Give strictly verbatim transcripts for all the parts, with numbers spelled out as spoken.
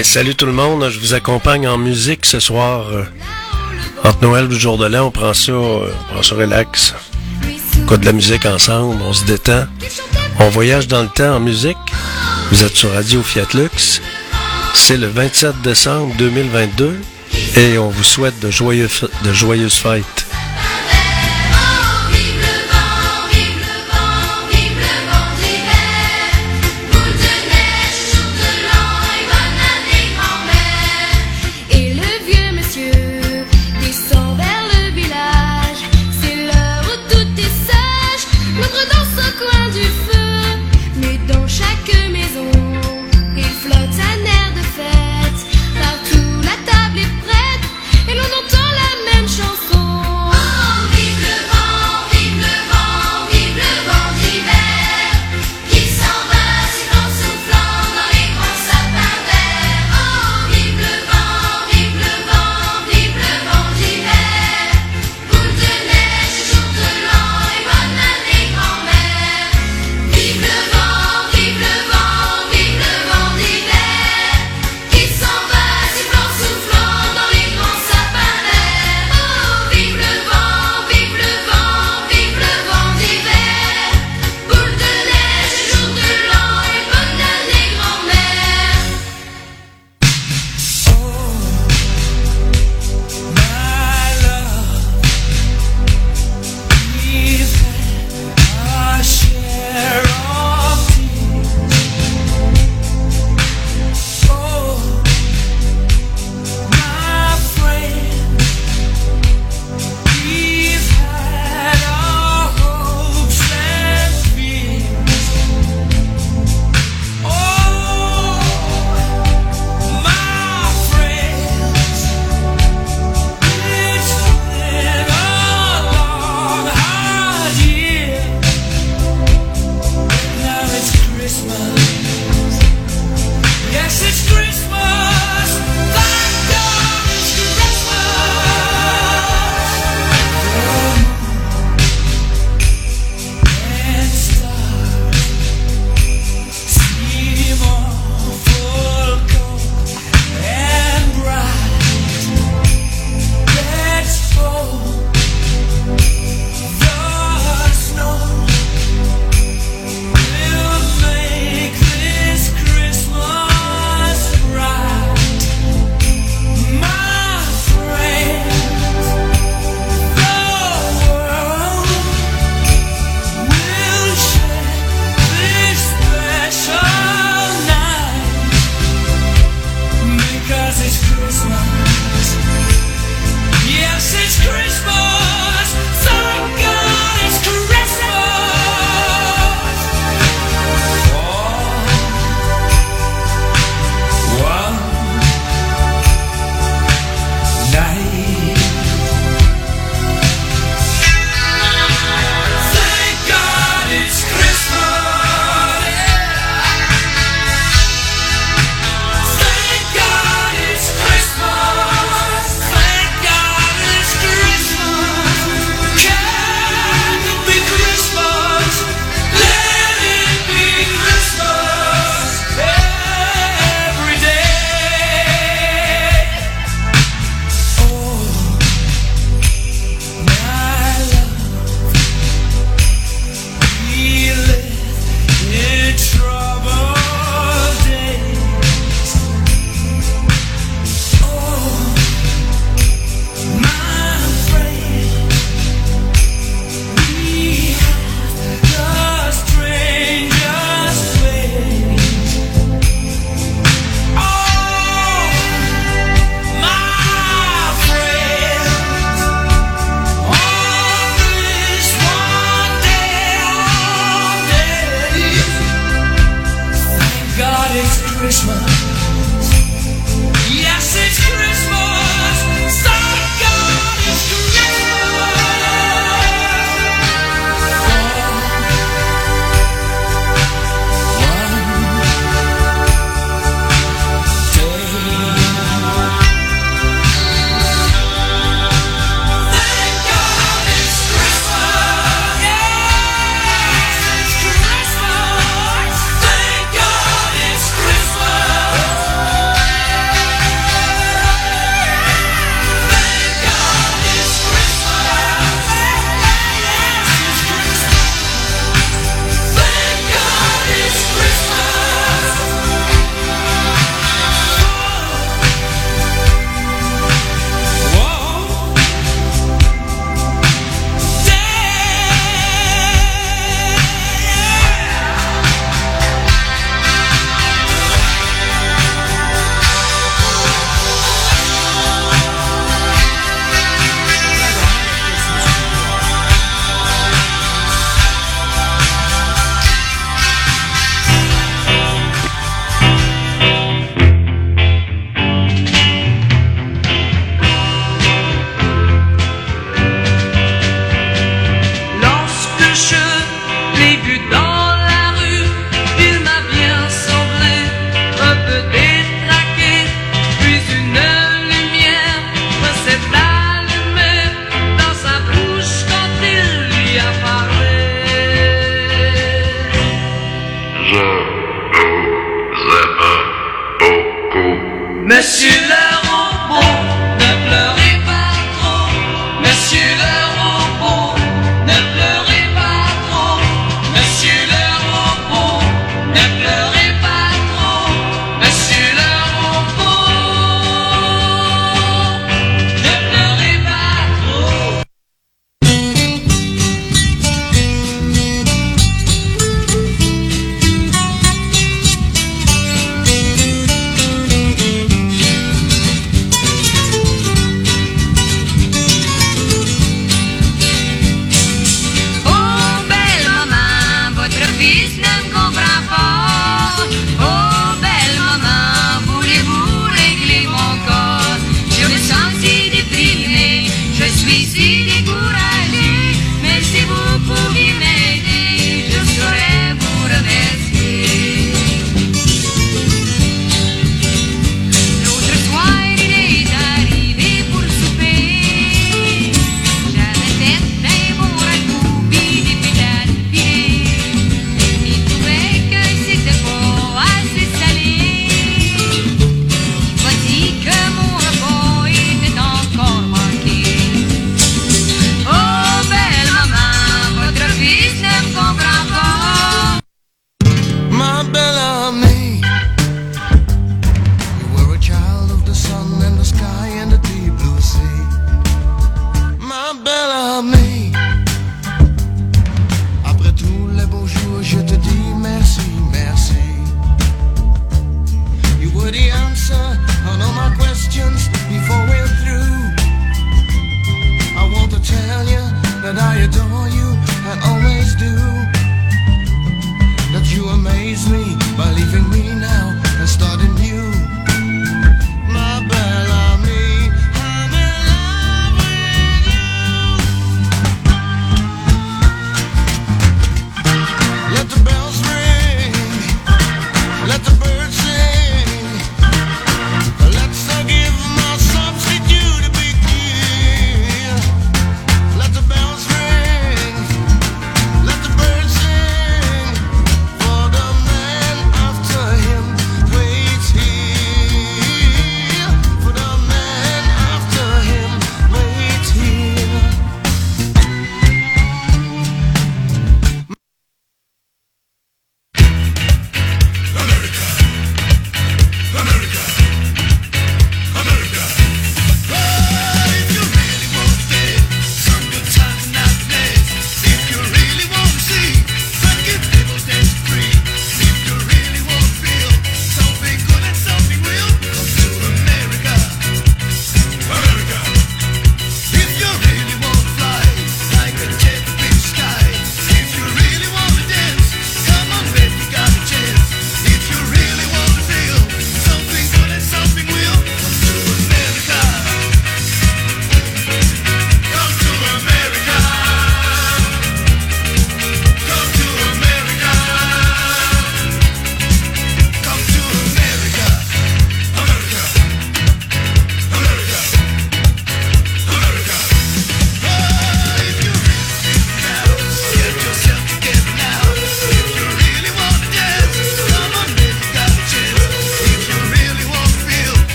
Ben, salut tout le monde, je vous accompagne en musique ce soir. Euh, entre Noël et le jour de l'an, on prend ça, euh, on prend ça relax. On écoute de la musique ensemble, on se détend. On voyage dans le temps en musique. Vous êtes sur Radio Fiat Lux. C'est le vingt-sept décembre deux mille vingt-deux et on vous souhaite de joyeux, de joyeuses fêtes. Partout la table est prête et l'on entend la même chanson.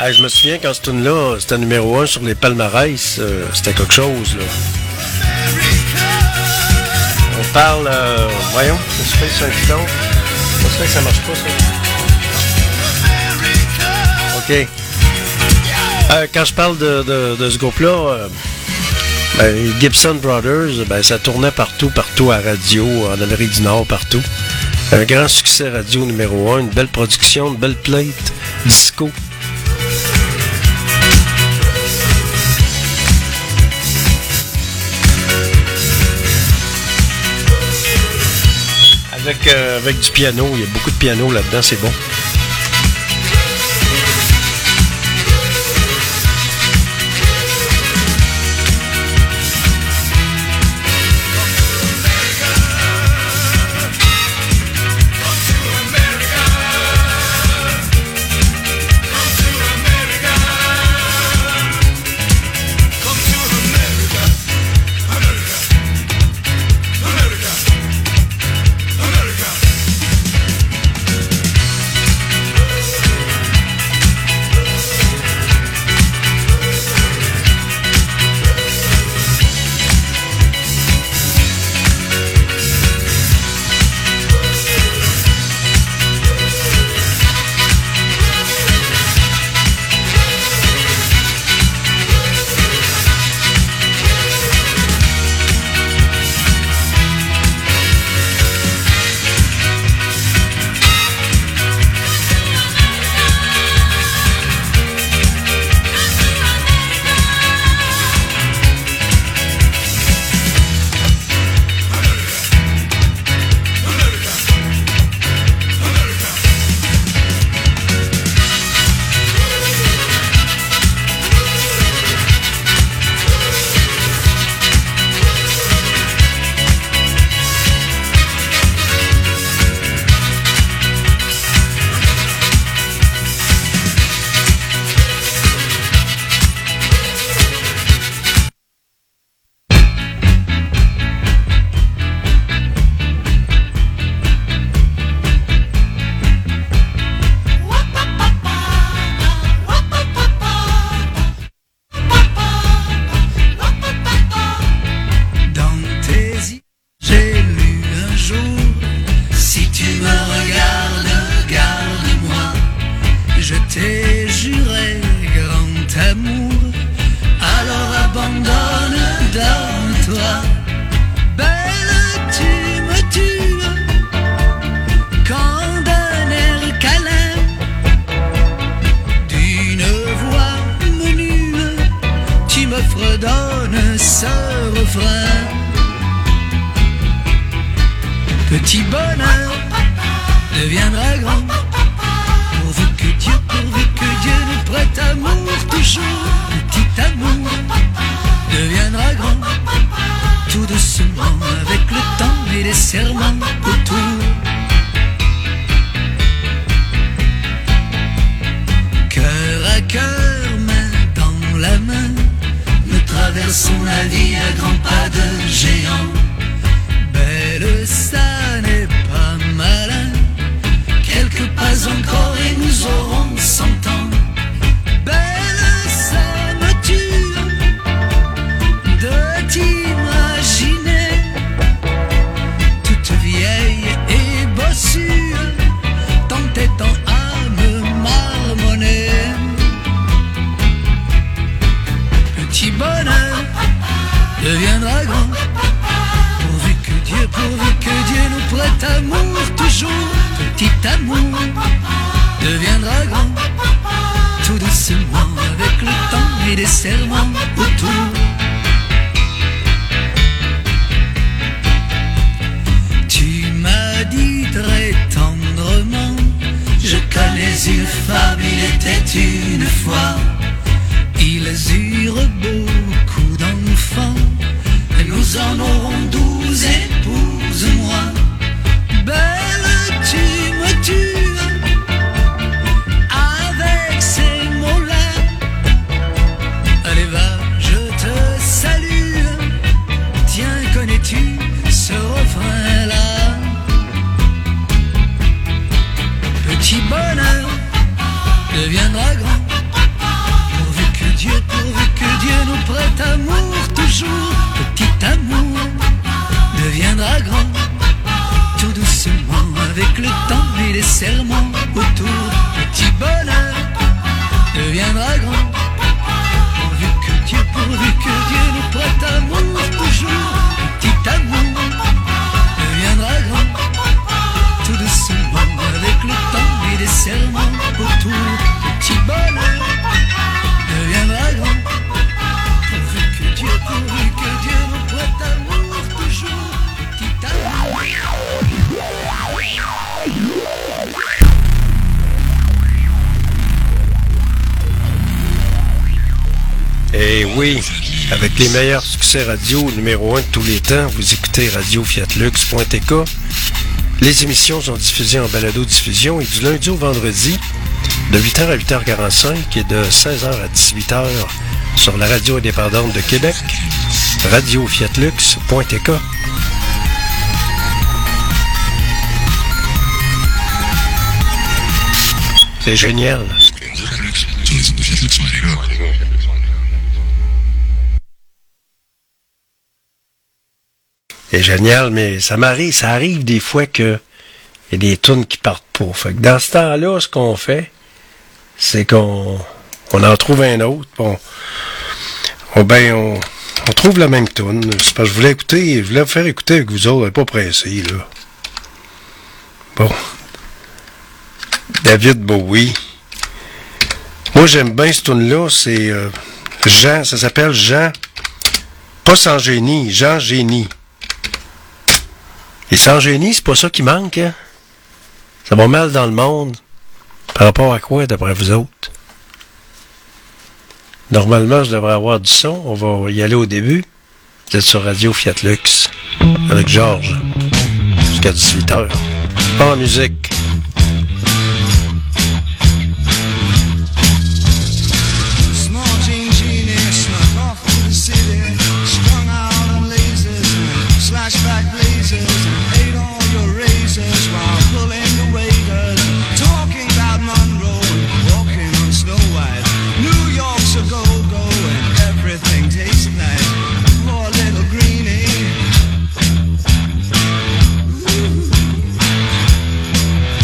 Ben, je me souviens quand ce tune-là, c'était numéro un sur les palmarès, euh, c'était quelque chose, là. On parle, euh, voyons, je fais sur un piton. Ça se fait que ça marche pas, ça. OK. Euh, quand je parle de, de, de ce groupe-là, euh, ben, Gibson Brothers, ben, ça tournait partout, partout à radio, en Amérique du Nord, partout. Un grand succès radio numéro un, une belle production, une belle plate, disco. Avec, euh, avec du piano, il y a beaucoup de piano là-dedans, c'est bon. Deviendra grand serments autour. Petit bonheur deviendra grand. Pourvu que Dieu, pourvu que Dieu nous prête amour toujours. Petit amour deviendra grand. Tout doucement avec le temps et des serments autour. Petit bonheur deviendra grand. Pourvu que Dieu, pourvu que Dieu nous prête amour toujours. Petit amour. Eh oui, avec les meilleurs succès radio numéro un de tous les temps, vous écoutez radio fiat lux point t k. Les émissions sont diffusées en balado-diffusion et du lundi au vendredi, de huit heures à huit heures quarante-cinq et de seize heures à dix-huit heures sur la radio indépendante de Québec, radio fiat lux point t k. C'est génial. C'est génial, mais ça m'arrive, ça arrive des fois que il y a des tunes qui partent pas. Fait que dans ce temps-là, ce qu'on fait, c'est qu'on on en trouve un autre. Bon, on, ben, on, on trouve la même tune. C'est parce que je voulais écouter, je voulais vous faire écouter avec vous autres, pas pressé, là. Bon. David Bowie. Moi, j'aime bien cette tune-là. C'est euh, Jean, ça s'appelle Jean, pas sans génie, Jean Génie. Et sans génie, c'est pas ça qui manque, hein? Ça va mal dans le monde. Par rapport à quoi, d'après vous autres? Normalement, je devrais avoir du son. On va y aller au début. Vous êtes sur Radio Fiat Lux avec Georges jusqu'à dix-huit heures. Pas en musique. Ooh.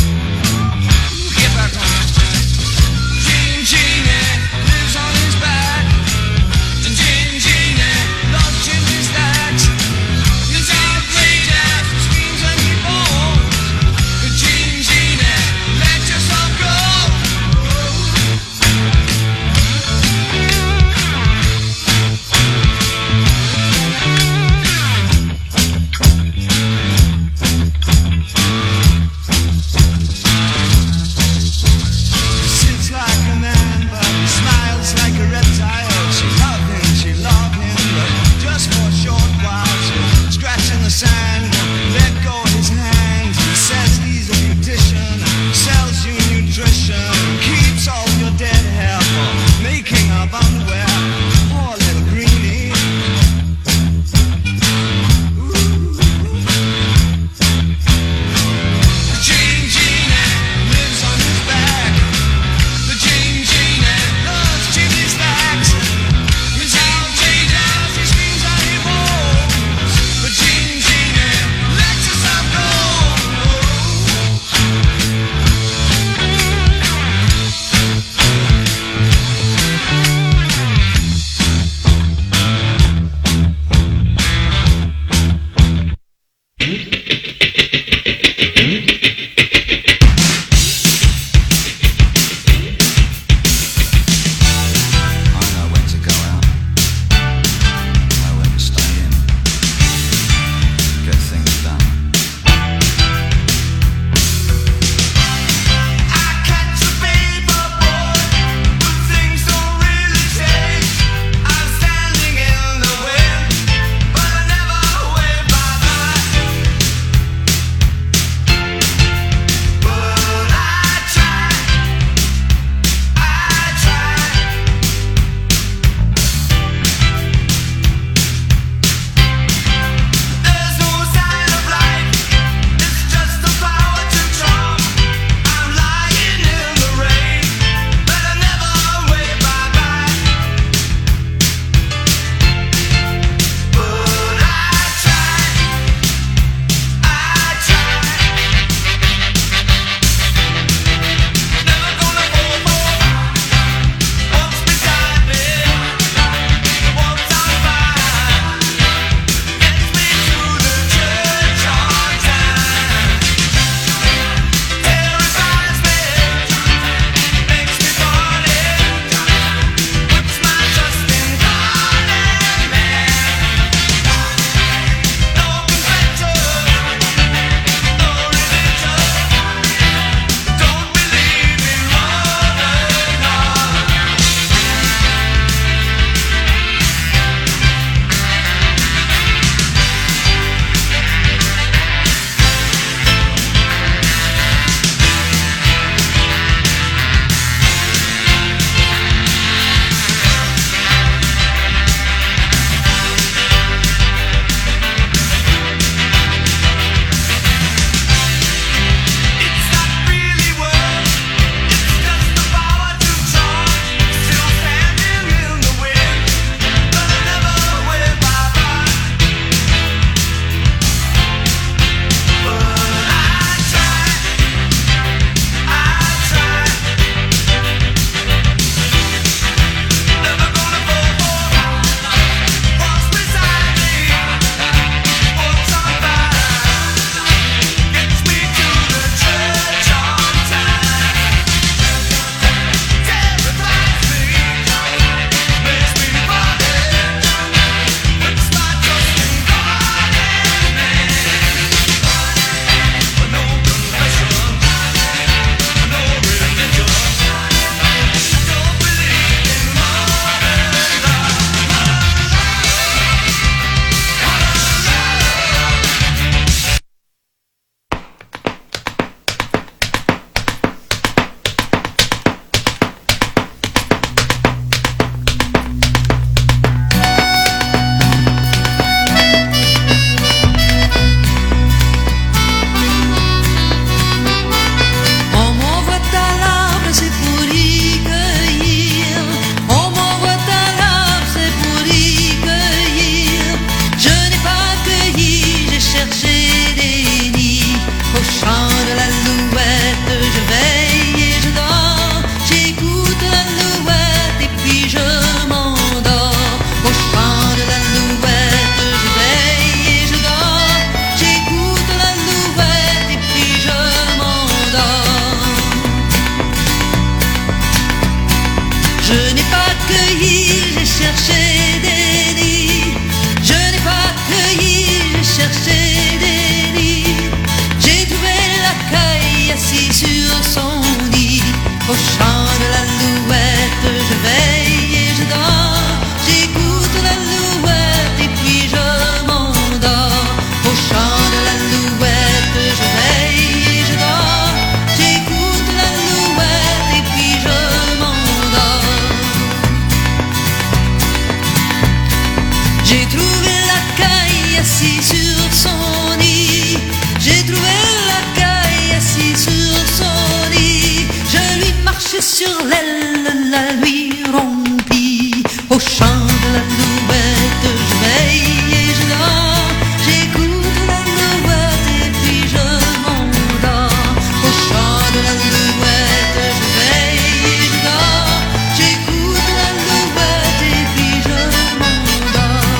sur l'aile, la nuit rompie. Au chant de l'alouette, je veille et je dors. J'écoute l'alouette et puis je m'endors. Au chant de l'alouette, je veille et je dors. J'écoute l'alouette et puis je m'endors.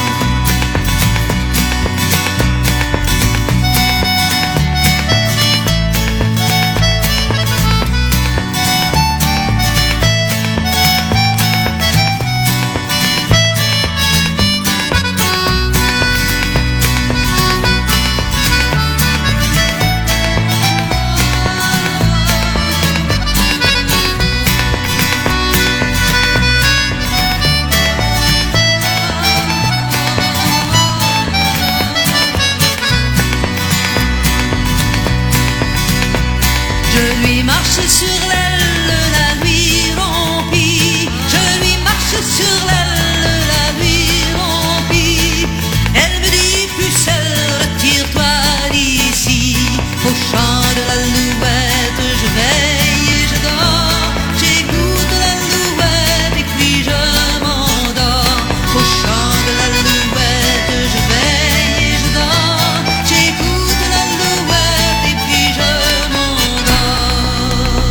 Je lui marche sur l'aile, la nuit rompie. Je lui marche sur l'aile, la nuit rompie. Elle me dit, pucelle, retire-toi d'ici. Au chant de l'alouette, je veille et je dors. J'écoute l'alouette et puis je m'endors. Au chant de l'alouette, je veille et je dors. J'écoute l'alouette et puis je m'endors.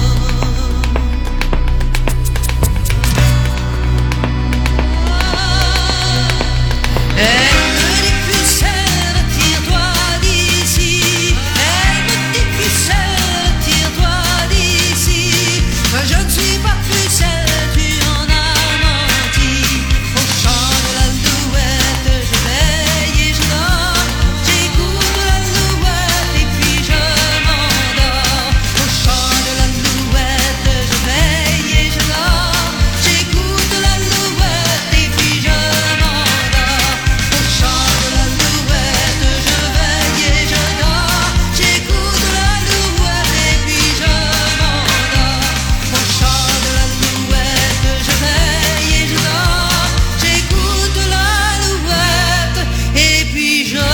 Elle me dit, pucelle, retire-toi d'ici. Elle me dit, pucelle, retire-toi d'ici. Je ne suis pas pucelle, tu en as menti. Au chant de l'alouette, je veille et je dors. J'écoute l'alouette et puis je m'endors. Au chant de l'alouette, je veille et je dors. J'écoute l'alouette et puis je m'endors. Au chant de l'alouette, je veille et je dors. J'écoute l'alouette et puis je m'endors. Au chant de l'alouette, je veille et je dors. J'écoute l'alouette et puis je m'endors.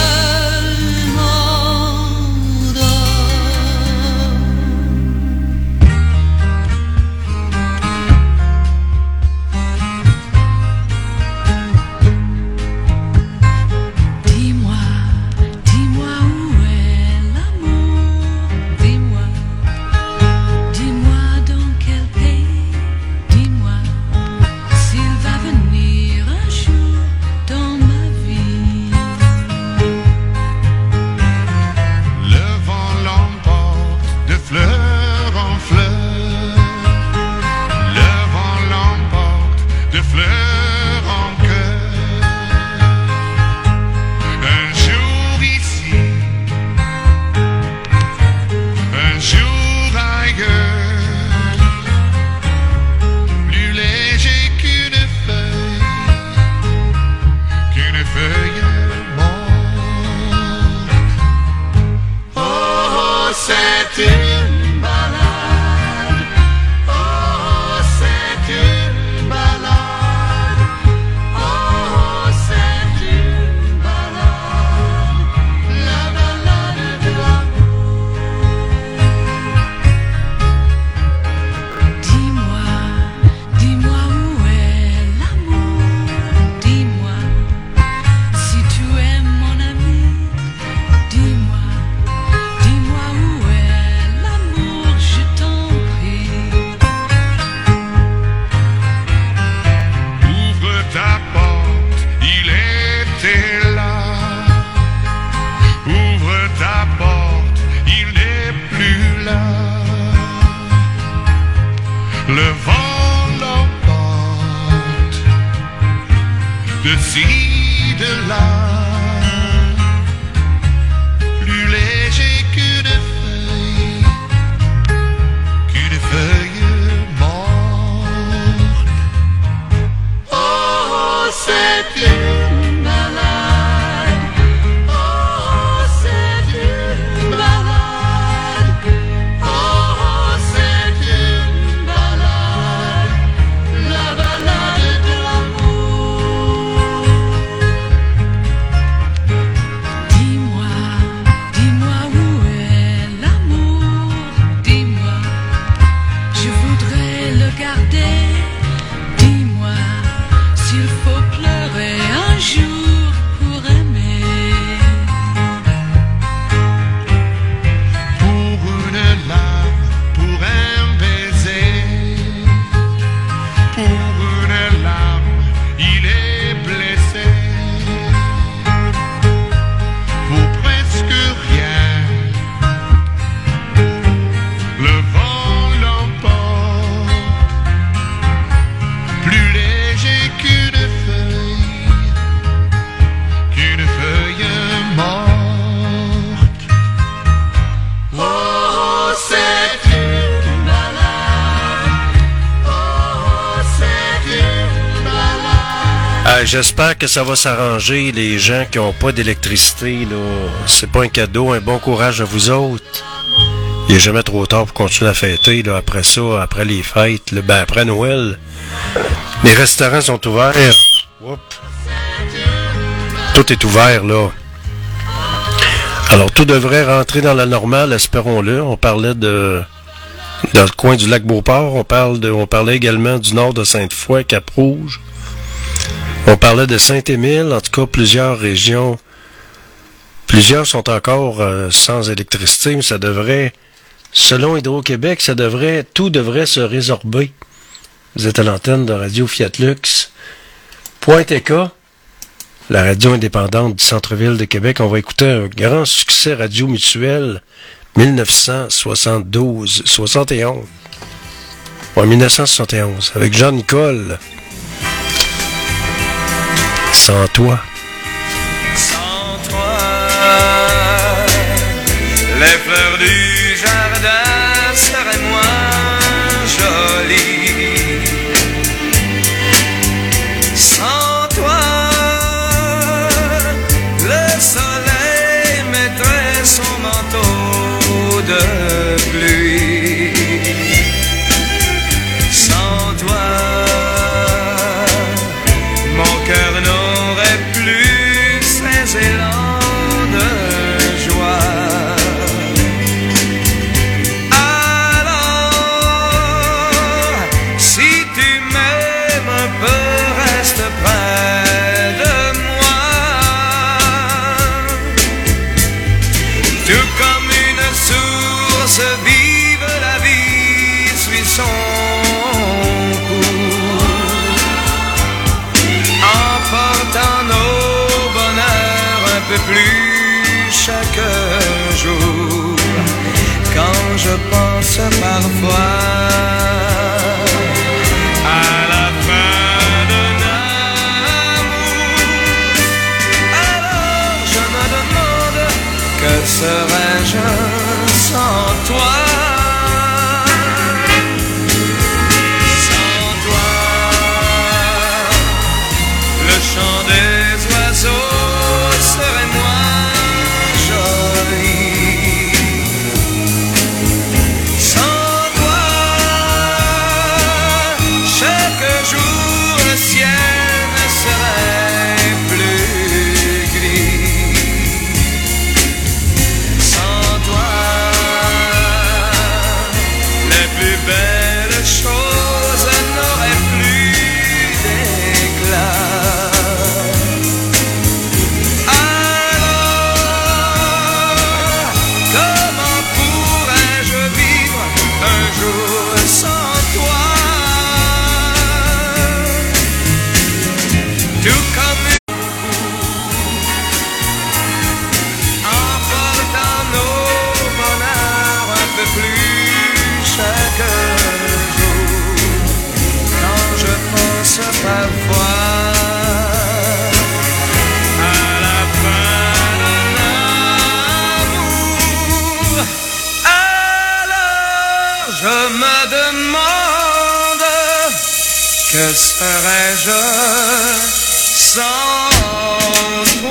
Dis-moi, dis-moi où est l'amour. Dis-moi, dis-moi dans quel pays. Dis-moi s'il va venir un jour dans ma vie. Le vent l'emporte de fleur en fleur. Le vent l'emporte de fleur en cœur. Un jour ici, un jour ailleurs. Plus léger qu'une feuille, qu'une feuille morte. Oh, c'est une balade. Oh, c'est une balade. Oh, c'est une balade. La balade de l'amour. Dis-moi, dis-moi où est l'amour. Dis-moi si tu es mon ami. Dis-moi, dis-moi où est l'amour, je t'en prie. Ouvre ta porte, il était là. Ouvre ta porte, il n'est plus là. Le vent l'emporte de ci, de là. Plus léger qu'une feuille, qu'une feuille morte. Oh, c'est une balade. Oh, c'est une balade. Oh, c'est une balade. La balade de l'amour. Dis-moi, dis-moi où est l'amour. Dis-moi, je voudrais Ben, j'espère que ça va s'arranger. Les gens qui n'ont pas d'électricité, là, c'est pas un cadeau. Un bon courage à vous autres. Il n'est jamais trop tard pour continuer à fêter. Là, après ça, après les fêtes, là, ben, après Noël, les restaurants sont ouverts. Oups. Tout est ouvert, là. Alors, tout devrait rentrer dans la normale, espérons-le. On parlait de... dans le coin du lac Beauport. On, parle de, on parlait également du nord de Sainte-Foy, Cap-Rouge. On parlait de Saint-Émile. En tout cas, plusieurs régions... Plusieurs sont encore euh, sans électricité, mais ça devrait... Selon Hydro-Québec, ça devrait, tout devrait se résorber. Vous êtes à l'antenne de Radio Fiat Lux. Point T K, la radio indépendante du centre-ville de Québec. On va écouter un grand succès radio mutuel, dix-neuf cent soixante-douze, soixante et onze. Ouais, dix-neuf cent soixante et onze, avec Jean-Nicole. Sans toi. Sans toi, les fleurs du jardin seraient moins jolies. Sans toi, le soleil mettrait son manteau de pluie. Sans toi, mon cœur n'aurait plus ses élans de joie. Vive la vie, suit son cours, emportant nos bonheurs un peu plus chaque jour. Quand je pense parfois à la fin d'un amour, alors je me demande que serais-je sans toi, sans toi, le chant des oiseaux serait moins joli. Sans toi, chaque jour le ciel ne serait plus gris. Sans toi, plus belles choses n'auraient plus d'éclat. Alors, comment pourrais-je vivre un jour sans toi? Tout comme emportant nos bonheurs un peu plus chaque jour. Quand je pense parfois à la fin d'un amour, alors je me demande que serais-je sans toi?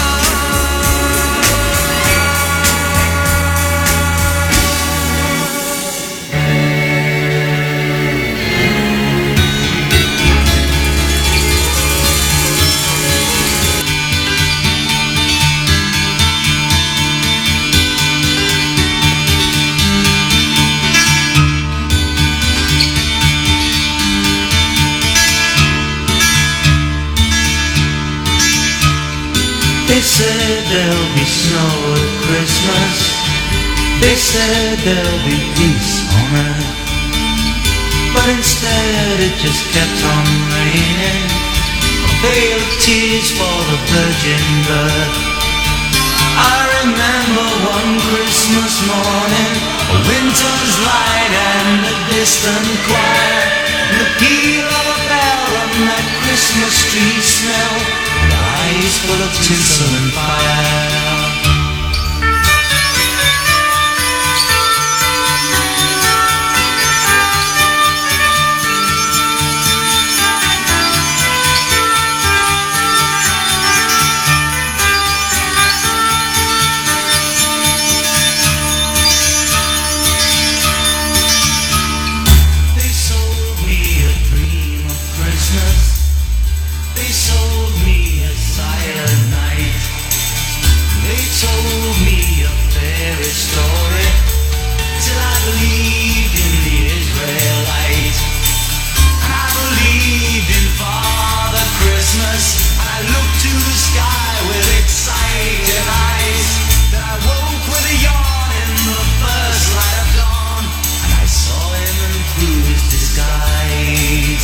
They said there'll be snow at Christmas. They said there'll be peace on earth. But instead it just kept on raining. A veil of tears for the virgin birth. I remember one Christmas morning, a winter's light and a distant choir, and the peal of a bell and that Christmas tree smell. Eyes full of tinsel and fire. Christmas. I looked to the sky with excited eyes. Then I woke with a yawn in the first light of dawn, and I saw him in through his disguise.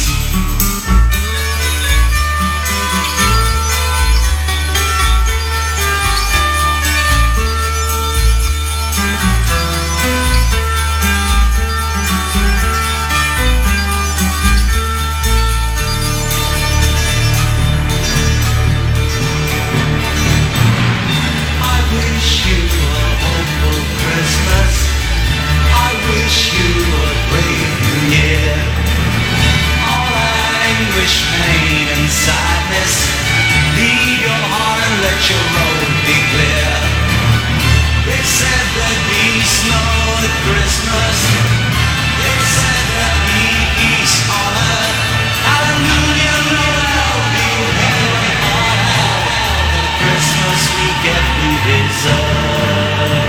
Pain and sadness, leave your heart and let your road be clear. They said there'd be snow at Christmas. They said there'd be peace on earth. Hallelujah, Noel, be heaven on earth. The Christmas we get we deserve.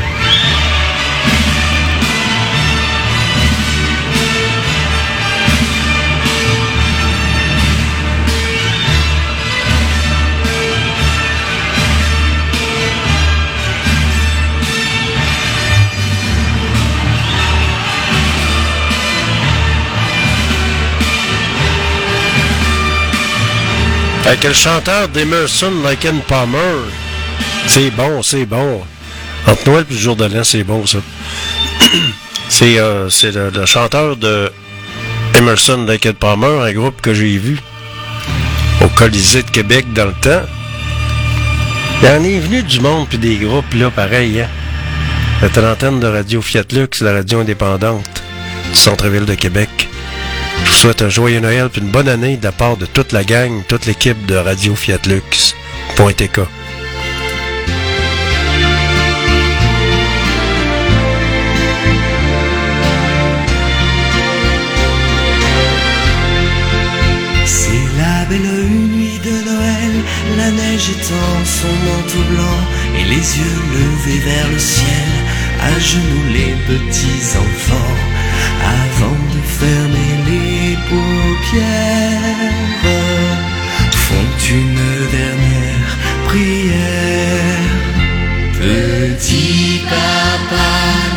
Avec le chanteur d'Emerson, Lake and Palmer. C'est bon, c'est bon. Entre Noël et le jour de l'an, c'est bon, ça. c'est euh, c'est le, le chanteur de Emerson, Lake and Palmer, un groupe que j'ai vu au Colisée de Québec dans le temps. Il en est venu du monde puis des groupes, là, pareil, hein. La trentaine de Radio Fiat Lux, la radio indépendante du centre-ville de Québec. Je vous souhaite un joyeux Noël et une bonne année de la part de toute la gang, toute l'équipe de Radio Fiat Lux. Point T K. C'est la belle nuit de Noël, la neige étend son manteau blanc et les yeux levés vers le ciel, à genoux les petits enfants, avant de fermer les paupières, font une dernière prière. Petit Papa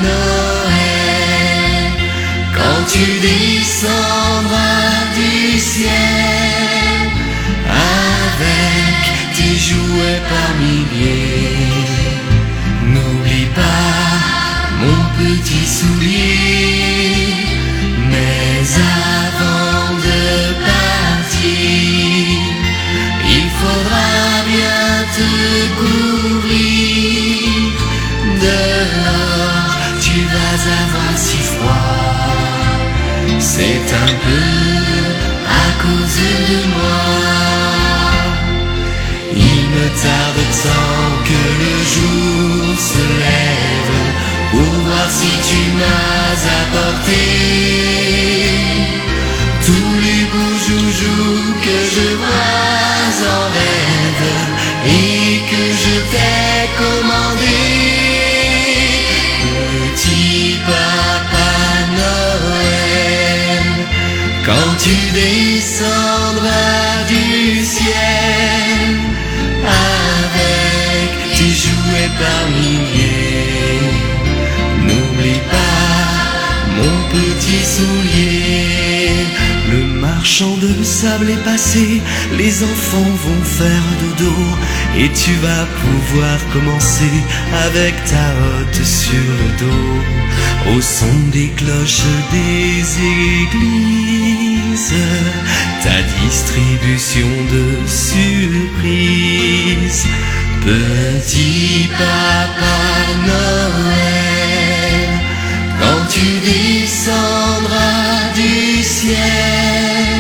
Noël, quand tu descendras du ciel, avec tes jouets par milliers, n'oublie pas mon petit soulier. Mais avant de partir, il faudra bien te couvrir. Dehors, tu vas avoir si froid. C'est un peu à cause de moi. Il me tarde tant que le jour se lève pour voir si tu m'as apporté tous les beaux joujoux que je vois en rêve et que je t'ai commandé. Petit Papa Noël, quand tu descendras du ciel, avec tes jouets par milliers, n'oublie pas mon petit soulier. Le marchand de sable est passé, les enfants vont faire dodo, et tu vas pouvoir commencer avec ta hotte sur le dos, au son des cloches des églises, ta distribution de surprises. Petit Papa Noël, quand tu descendras du ciel,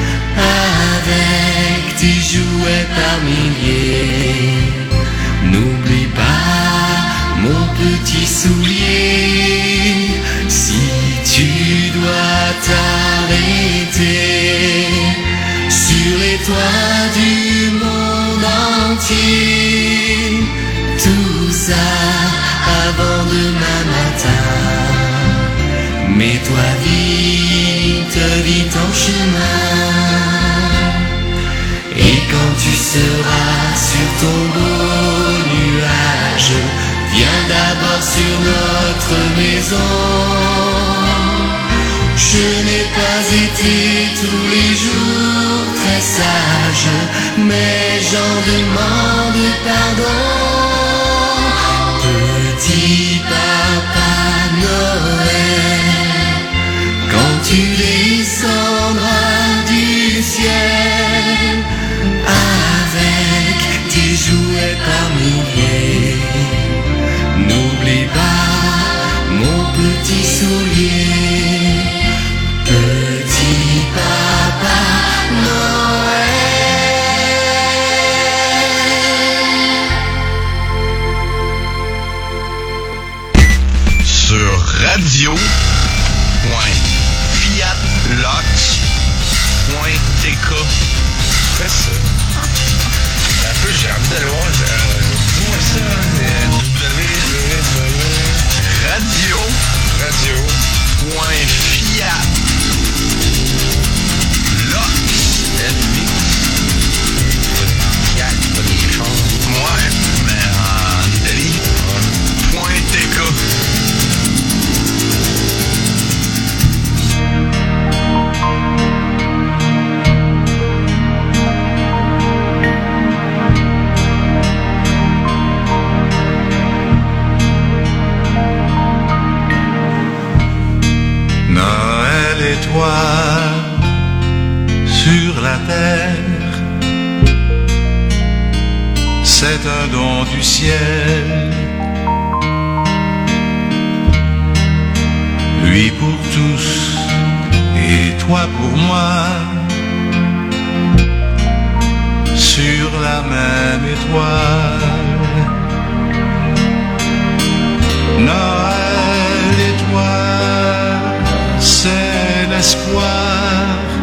avec tes jouets par milliers, n'oublie pas mon petit soulier. Si tu dois t'arrêter sur les toits du monde entier, tout ça avant demain matin, mets-toi vite, vite en chemin. Et tu seras sur ton beau nuage, viens d'abord sur notre maison. Je n'ai pas été tous les jours très sage, mais j'en demande pardon. Petit Papa Noël, quand tu descendras du ciel, avec tes jouets par milliers, n'oublie pas mon petit soulier. Petit Papa Noël. Sur radio.fiatlox.tk. Fais ça. Un peu, j'ai envie d'aller voir. Dis-moi ça. Radio. Radio. Point Fiat. Lox. L-V. Fiat, pas des choses. Ouais, mais en Italie. Point T K. Noël et toi sur la terre, c'est un don du ciel. Lui pour tous et toi pour moi, sur la même étoile. Noël et toi, c'est l'espoir,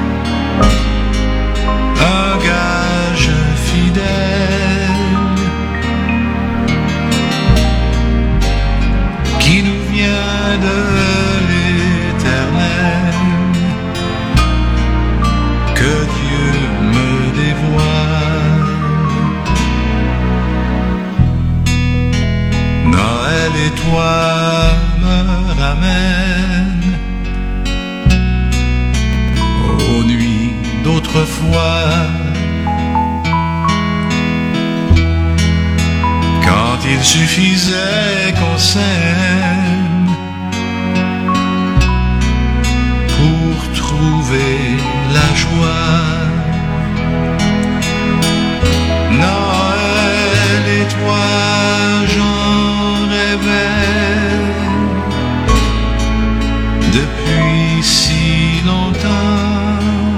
un gage fidèle qui nous vient de l'Éternel, que Dieu me dévoile. Noël et toi me ramènent aux nuits d'autrefois, quand il suffisait qu'on s'aime pour trouver la joie. Noël et toi, j'en rêvais depuis si longtemps.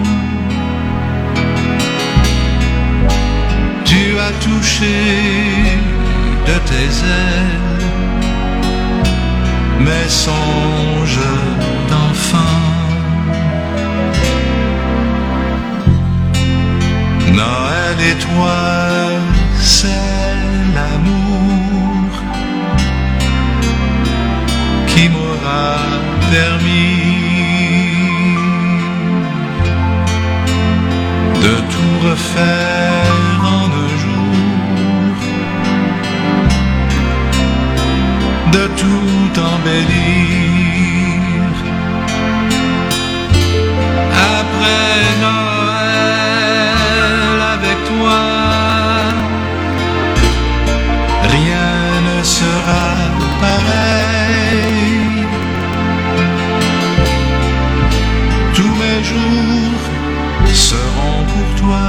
Tu as touché de tes ailes mes songes d'enfant. Noël et toi, c'est l'amour qui m'aura permis de tout refaire en un jour, de tout embellir. Après Noël avec toi, rien ne sera pareil. Tous mes jours seront pour toi,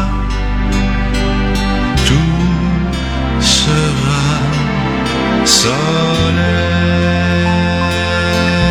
tout sera soleil.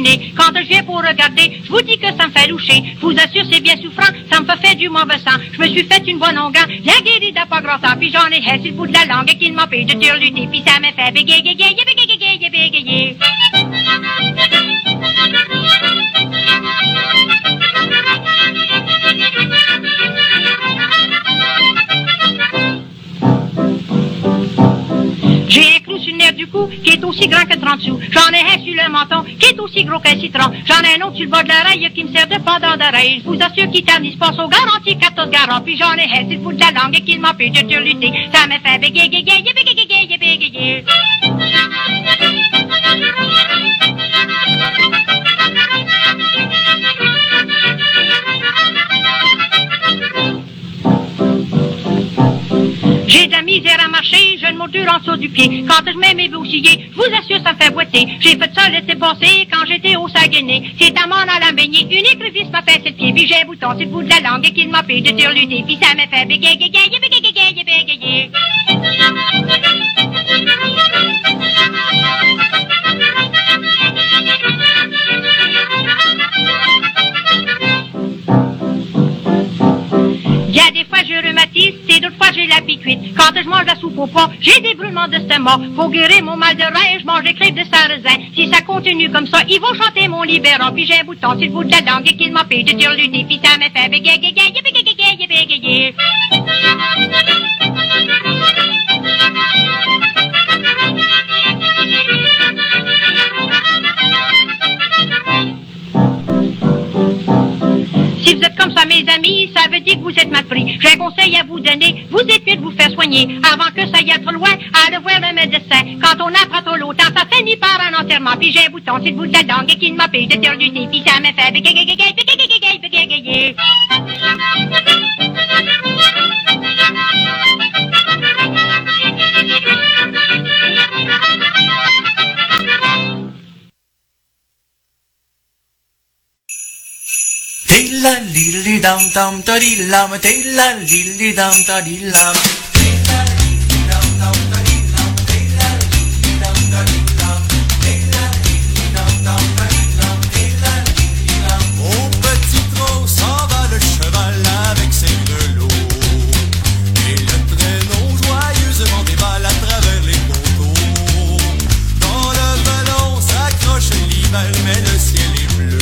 nez. Quand je viens pour regarder, je vous dis que ça me fait loucher. Je vous assure, c'est bien souffrant, ça me fait faire du mauvais sang. Je me suis fait une bonne onguent, bien guéri d'un pas grand sang. Puis j'en ai hessé le bout de la langue et qu'il m'empêche de turluter. Puis ça me fait bégayer, bégayer, bégayer, bégayer. J'ai un clou sur le nerf du cou qui est aussi grand que trente sous. J'en ai un sur le menton qui est aussi gros qu'un citron. J'en ai un autre sur le bas de l'oreille qui me sert de pendant d'oreille. Je vous assure qu'il ternisse pas au garanti quatorze garants. Puis j'en ai un sur le bout de la langue et qu'il m'empêche de turluter. Ça me fait bégayer, bégayer, bégayer, bégayer. J'ai de la misère à marcher, j'ai une monture en dessous du pied. Quand je mets mes boucliers, je vous assure, ça me fait boiter. J'ai fait ça l'été passé quand j'étais au Saguenay. C'est à m'en allant me baigner, une écrevisse m'a fait sept pieds. Puis j'ai un bouton sur le bout de la langue et qu'il m'empêche de turluter. Puis ça me fait bégayer, bégayer, bégayer, bégayer. Il y a des fois je rhumatise, et d'autres fois j'ai la piquite. Quand je mange la soupe au pot, j'ai des brûlements d'estomac. Pour guérir mon mal de rein, je mange des crêpes de sarrasin. Si ça continue comme ça, ils vont chanter mon libéron. Puis j'ai un bouton sur le bout de la langue et qu'il m'empêche de turluter. Puis ça me fait bégayer, bégayer, bégayer, bégayer. Si vous êtes comme ça, mes amis, ça veut dire que vous êtes mal pris. J'ai un conseil à vous donner, vous êtes mieux de vous faire soigner. Avant que ça y aille trop loin, allez voir le médecin. Quand on apprend trop longtemps, ça finit par un enterrement. Puis j'ai un bouton sur le bout de la langue et qu'il m'empêche de turluter. Puis ça me fait bégayer, bégayer, bégayer, bégayer. La li li dum dum da di lam, de la li li dum da di lam. Au petit trot s'en va le cheval avec ses grelots. Et le traîneau joyeusement dévale à travers les poteaux. Dans le ballon s'accroche l'hiver, mais le ciel est bleu.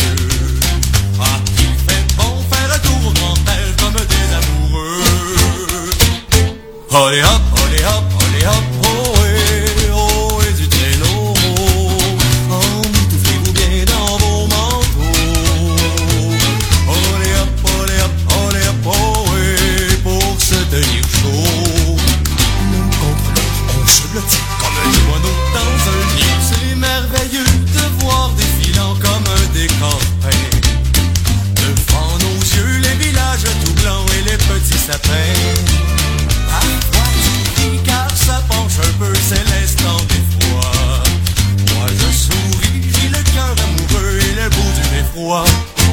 Comme des amoureux. Allez hop, allez hop, allez hop, oh et oh et du traîneau. Emmitouflez-vous bien dans vos manteaux. Allez hop, allez hop, allez hop, oh et pour se tenir chaud. L'un contre l'autre, on se blottit comme des moineaux dans un nid. C'est merveilleux de voir défilant comme un décor peint. Devant nos yeux, les villages tout blancs et les petits sapins. Parfois tu ris car ça penche un peu, c'est l'instant d'effroi. Moi je souris, j'ai le cœur amoureux et le bout du effroi.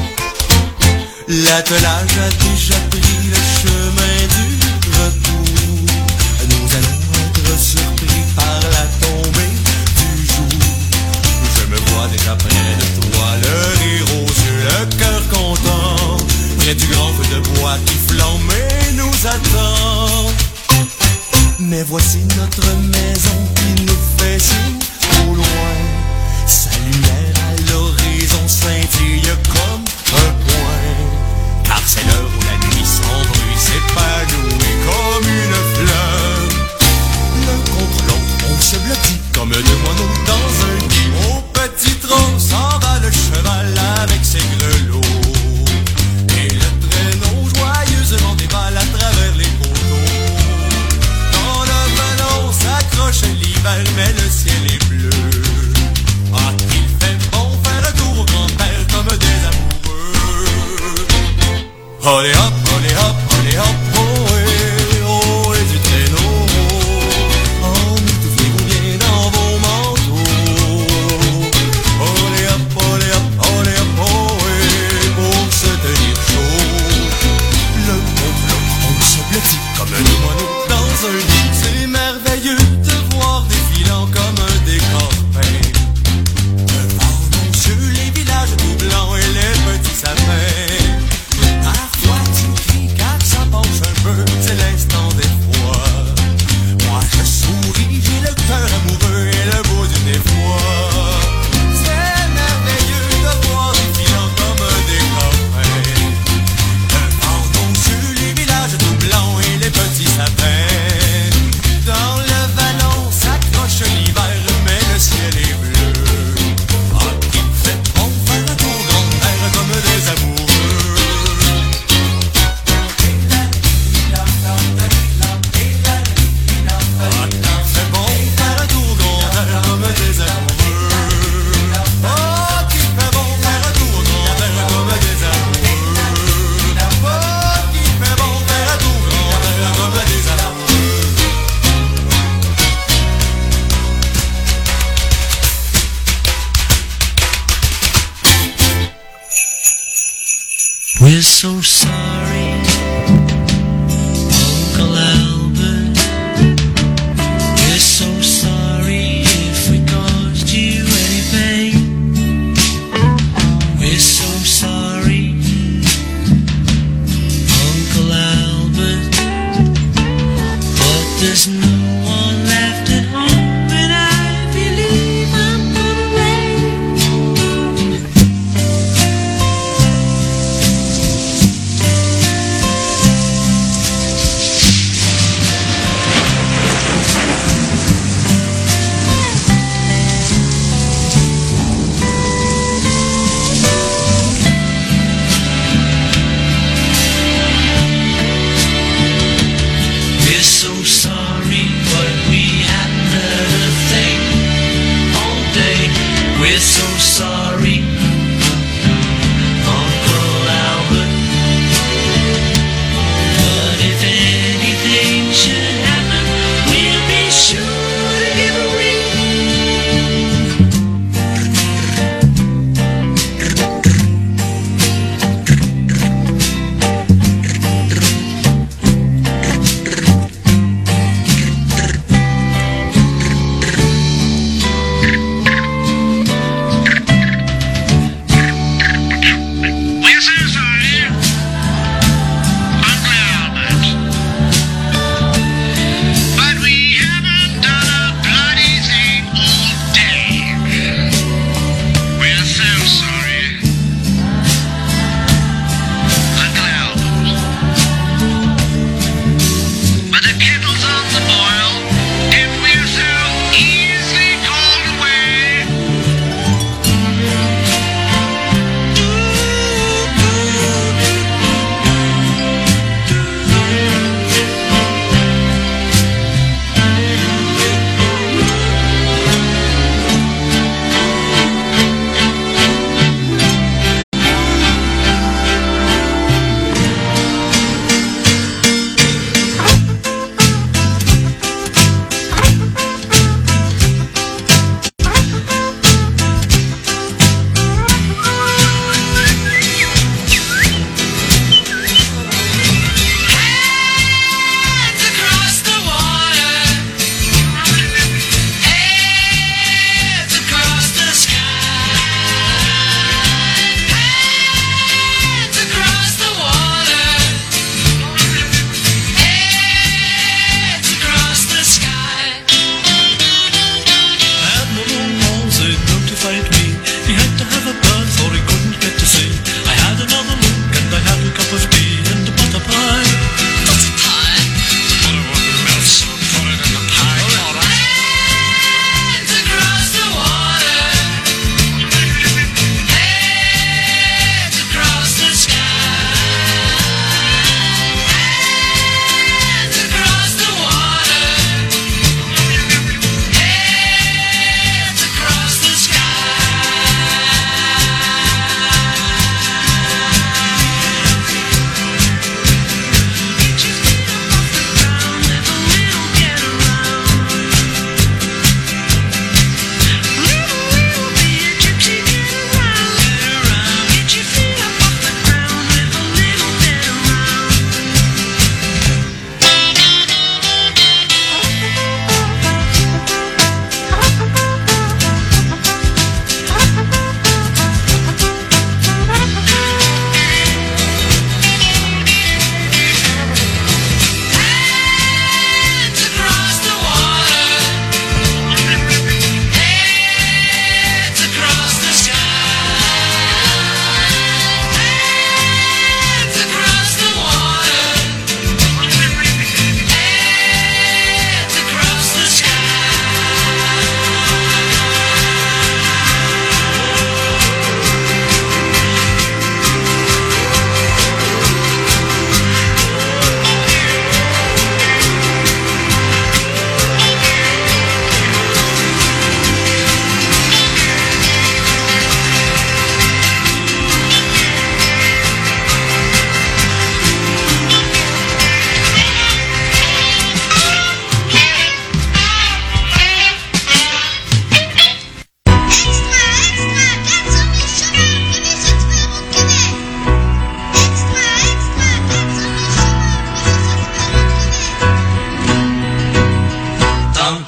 L'attelage a déjà pris le chemin du retour. Nous allons être surpris par la tombée du jour. Je me vois déjà près de toi, le rire aux yeux, le cœur content. Près du grand feu de bois qui flambe et nous attend. Mais voici notre maison qui nous fait signe au loin. Sa lumière à l'horizon scintille comme un point. Car c'est l'heure où la nuit sans bruit s'épanouit comme une fleur. L'un contre l'autre, on se blottit comme deux moineaux dans un nid. Au petit trot s'en va le cheval avec ses grelots. Et le traîneau joyeusement dévale à travers les poteaux. Dans le ballon s'accroche l'hiver, mais le ciel est bleu. Ah, il fait bon faire un tour au grand-père comme des amoureux. Allez hop, allez hop, allez hop, oh et oh et du traîneau. Emmitouflez-vous bien dans vos manteaux. Allez hop, allez hop, allez hop, oh et pour se tenir chaud. L'un contre l'autre, on se blottit comme un moineau dans un nid. C'est merveilleux de voir défilant comme un décor peint. Devant nos yeux, les villages We're so sorry, Uncle Albert. We're so sorry if we caused you any pain. We're so sorry, Uncle Albert. But there's no one left at home, and I believe I'm gonna rain.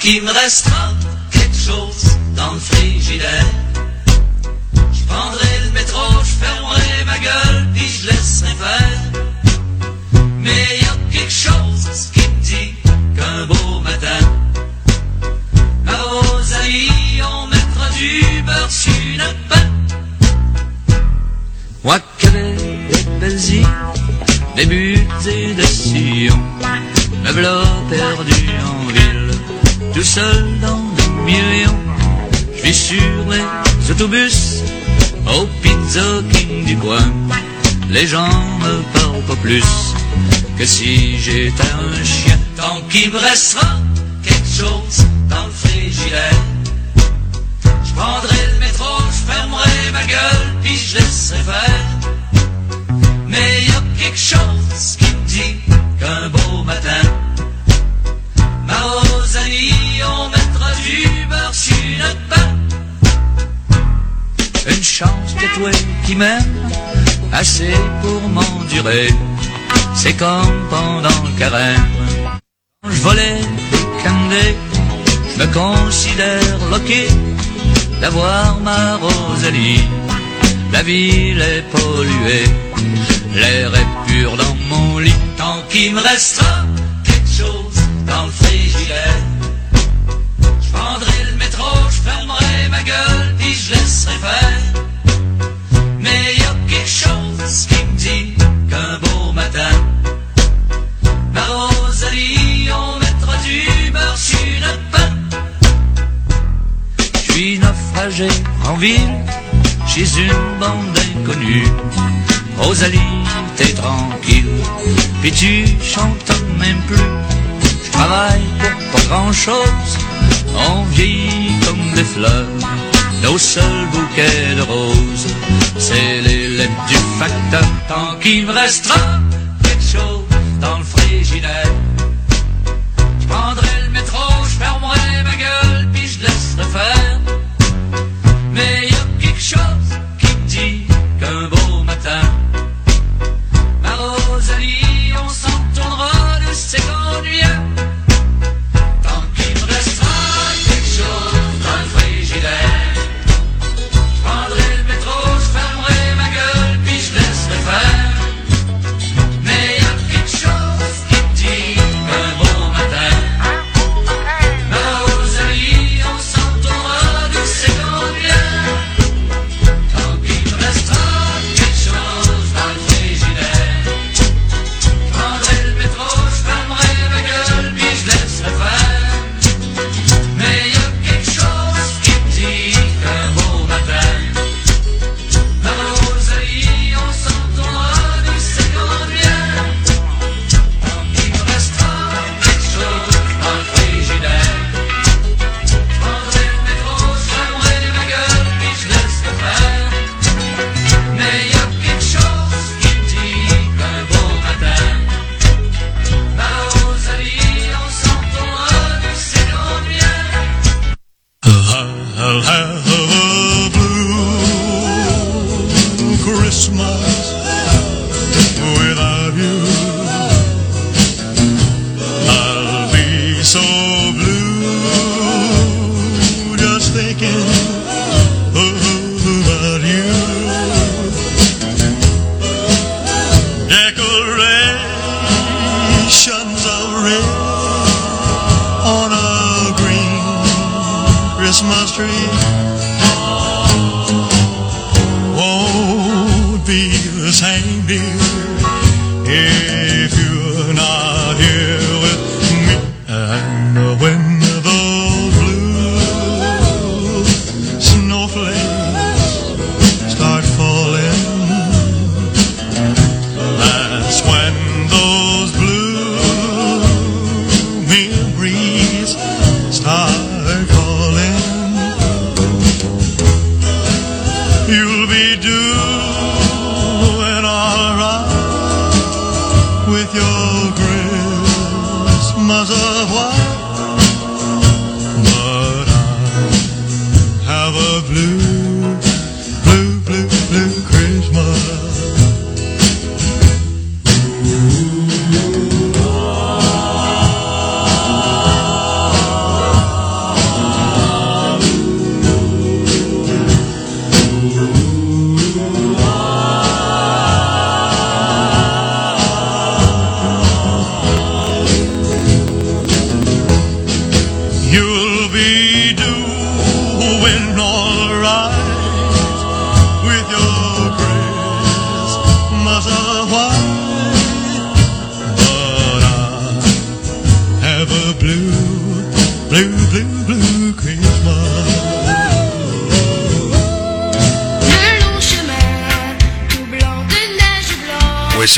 qu'il me restera quelque chose dans le frigidaire. Je prendrai le métro, je fermerai ma gueule, puis je laisserai faire. Mais y a quelque chose qui me dit qu'un beau matin, ma Rosalie, on mettra du beurre sur le pain. Moi qui avais des belles îles, des buts et des sillons, me v'là perdu en ville, tout seul dans des millions. Je vis sur les autobus, au Pizza King du coin. Les gens me parlent pas plus que si j'étais un chien. Tant qu'il me restera quelque chose dans le frigidaire, je prendrai le métro, je fermerai ma gueule, puis je laisserai faire. Mais y a quelque chose qui me dit qu'un beau matin, ma Rosalie, on mettra du beurre sur notre pain. Une chance que toi qui m'aimes assez pour m'endurer, c'est comme pendant le carême. Quand je volais des candés, je me considère loqué d'avoir ma Rosalie. La ville est polluée, l'air est pur dans mon lit. Tant qu'il me restera quelque chose dans le frigidaire, je prendrai le métro, je fermerai ma gueule, puis je laisserai faire. Mais y a quelque chose qui me dit qu'un beau matin, ma Rosalie, on mettra du beurre sur notre pain. Je suis naufragé en ville, chez une bande d'inconnus. Rosalie, t'es tranquille, puis tu chantes même plus. Je travaille pour pas grand chose, on vieillit comme des fleurs. Nos seuls bouquets de roses, c'est les lettres du facteur. Tant qu'il me restera quelque chose dans le frigidaire, je prendrai le métro, je fermerai ma gueule, puis je laisserai faire. Mais y a quelque chose qui me dit qu'un beau matin, ma Rosalie, on s'en tournera de ses conduits. Tant qu'il me restera quelque chose dans le frigidaire, je prendrai le métro, je fermerai ma gueule, puis je laisserai faire. Mais y a quelque chose qui me dit qu'un beau matin, ma Rosalie, on s'en tournera de ses conduits. Tant qu'il me restera quelque chose dans le frigidaire, je prendrai le métro, je fermerai ma gueule, puis je laisserai faire. Mais y a quelque chose qui me dit qu'un beau matin, ma Rosalie, on s'en tournera de ses conduits. Tant qu'il me restera quelque chose dans le frigidaire, je prendrai le métro, je fermerai ma gueule, puis je laisserai faire. Mais y a quelque chose qui me dit qu'un beau matin, ma Rosalie, on s'en tournera de ses conduits. I'll have a blue Christmas without you. I'll be so blue just thinking about you. Decorations of red on a green Christmas tree won't be the same, dear, if you're not here with me. And when those blue snowflakes start falling, that's when those blue memories start calling. You'll be doing alright with your Christmas of white, but I have a blue, blue, blue, blue Christmas.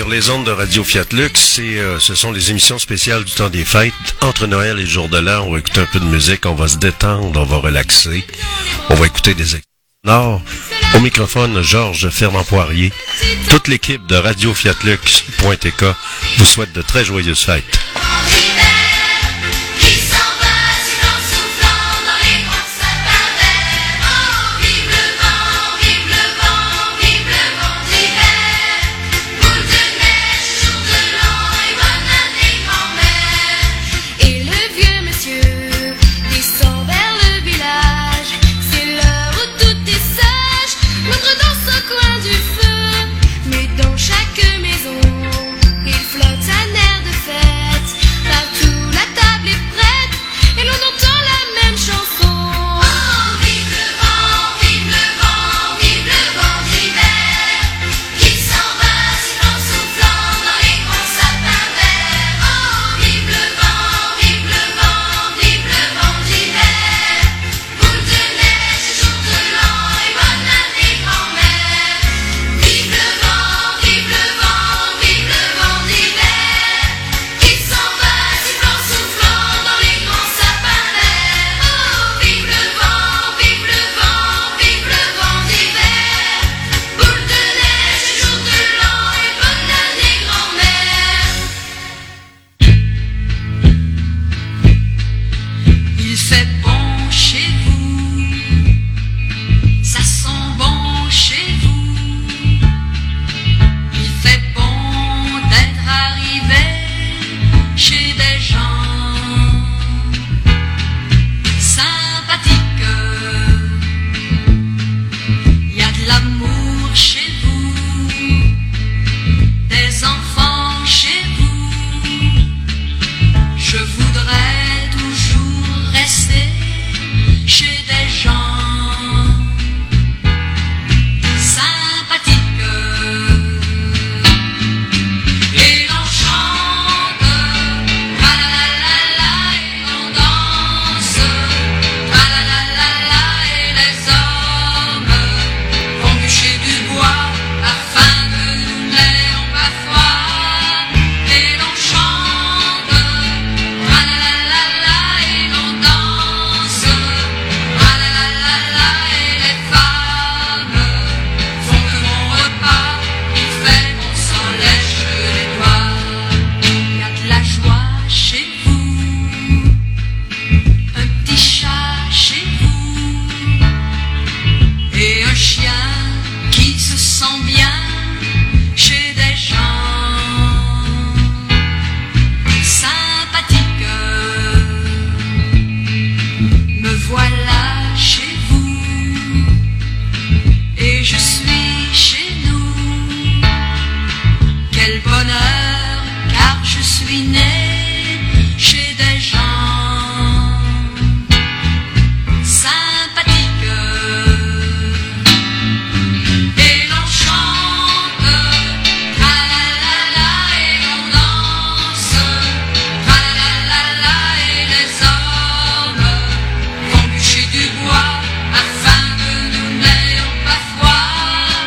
sur les ondes de Radio Fiat Lux. C'est, euh, ce sont les émissions spéciales du temps des fêtes. Entre Noël et le jour de l'an, on va écouter un peu de musique, on va se détendre, on va relaxer. On va écouter des extraits. Nord, au microphone, Georges Fernand Poirier. Toute l'équipe de Radio Fiat Lux point T K vous souhaite de très joyeuses fêtes.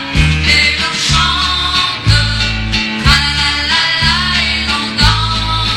Chante, tra la la la la, et l'on danse.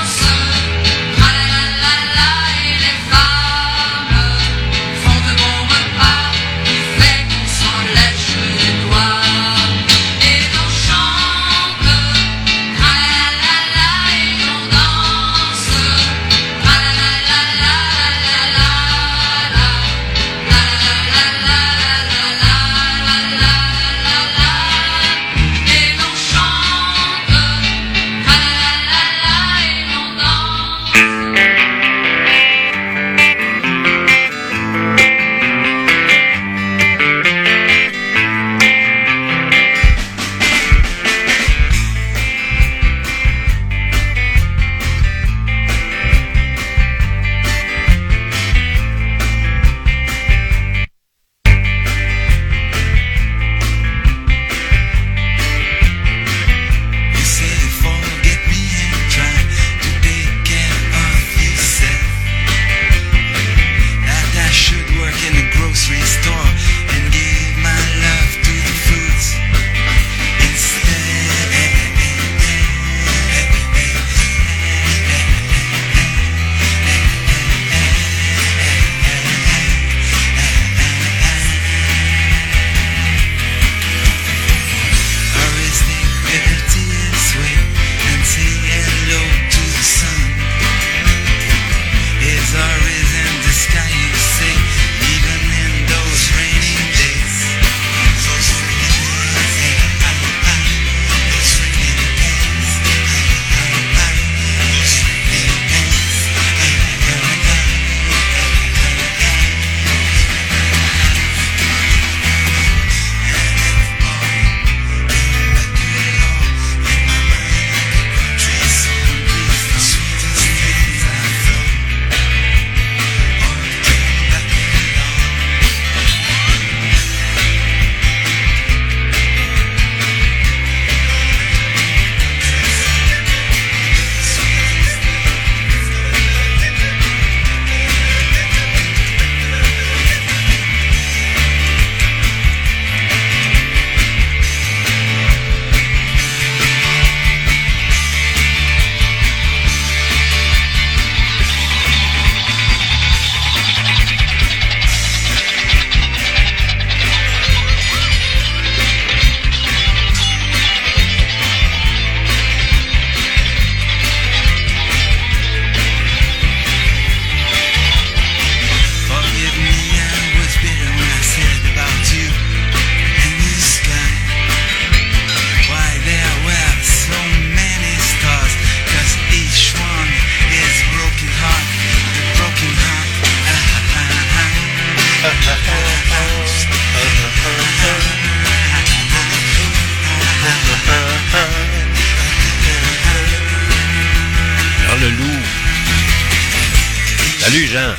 Salut, Jean.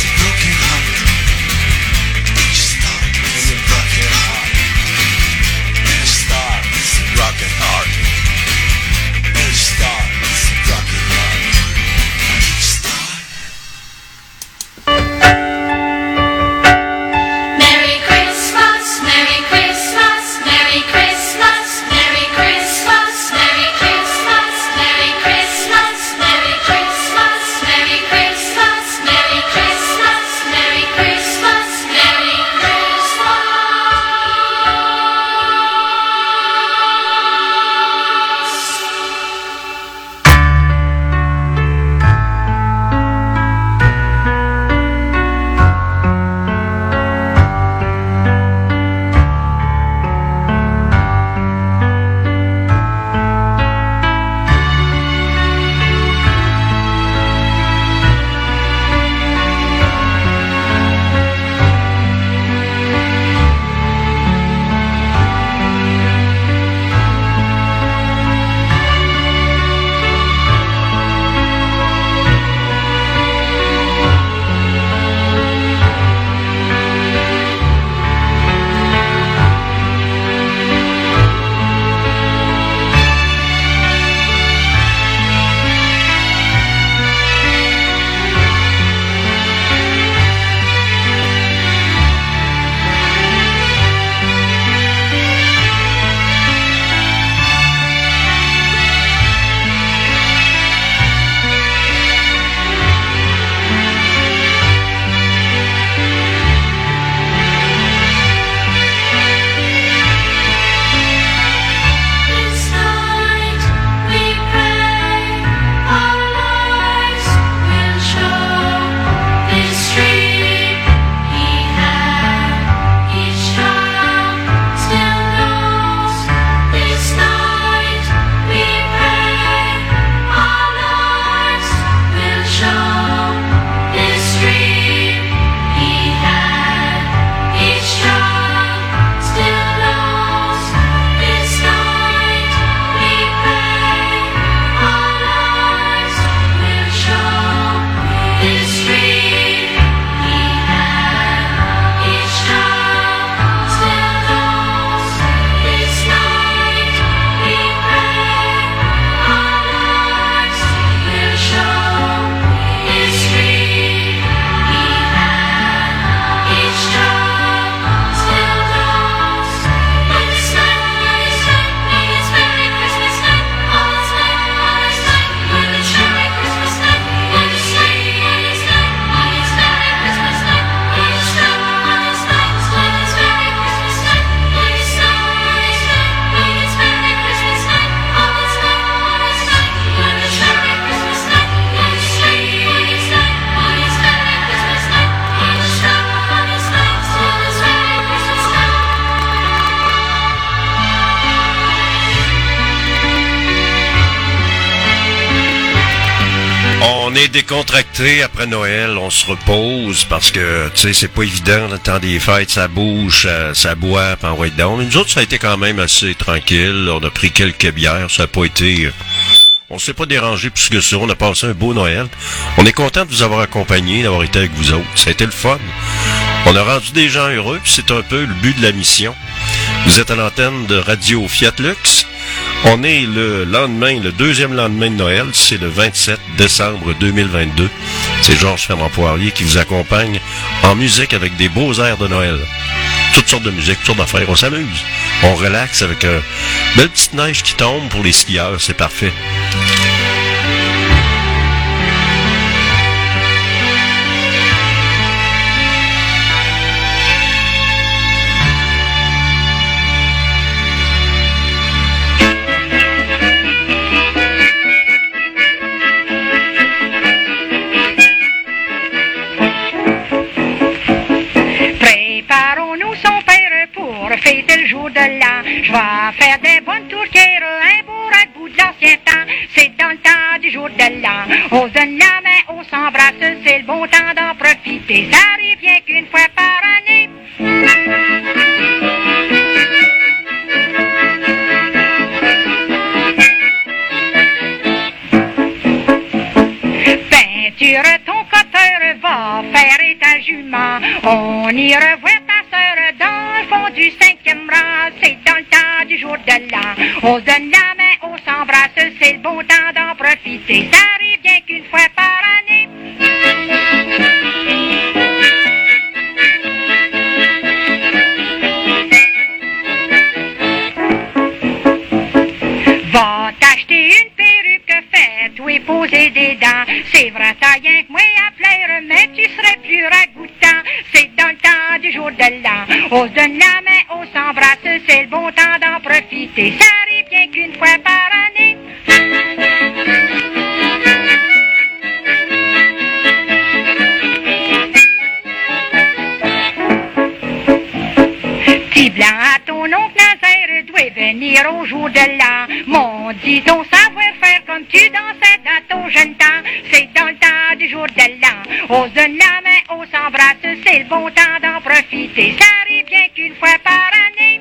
On est décontracté après Noël, on se repose parce que, tu sais, c'est pas évident, le temps des fêtes, ça bouge, ça, ça boit, pis en white down. Mais nous autres, ça a été quand même assez tranquille. On a pris quelques bières, ça a pas été... On s'est pas dérangé plus que ça, on a passé un beau Noël. On est content de vous avoir accompagné, d'avoir été avec vous autres. Ça a été le fun. On a rendu des gens heureux, puis c'est un peu le but de la mission. Vous êtes à l'antenne de Radio Fiat Lux. On est le lendemain, le deuxième lendemain de Noël, c'est le vingt-sept décembre deux mille vingt-deux. C'est Georges Fernand Poirier qui vous accompagne en musique avec des beaux airs de Noël. Toutes sortes de musique, toutes sortes d'affaires. On s'amuse. On relaxe avec une belle petite neige qui tombe pour les skieurs. C'est parfait. Fêter le jour de l'an, je vais faire des bonnes tourtières, un beau ragoût de l'ancien temps. C'est dans le temps du jour de l'an, on se donne la main, on s'embrasse, c'est le bon temps d'en profiter. Ça arrive bien qu'une fois par année. Peinture ton coteur, va faire état jument. On y revoit ta sœur dans le fond du cinquième rang. C'est dans le temps du jour de l'an. On se donne la main, on s'embrasse, c'est le bon temps d'en profiter. Ça arrive bien qu'une fois par année. Va t'acheter une perruque, fais-toi poser des dents. C'est vrai, t'as rien que moi à plaire, mais tu serais plus ragoûtant. C'est dans le temps du jour de l'an. On se donne la main, on s'embrasse, c'est le bon temps d'en profiter. Ça arrive bien qu'une fois par année. Petit blanc à ton oncle Nazaire doit venir au jour de l'an. Mon dit ton savoir-faire comme tu dansais dans ton jeune temps. C'est dans le temps du jour de l'an. On se donne la main, on s'embrasse, c'est le bon temps d'en profiter. Ça arrive bien qu'une fois par année.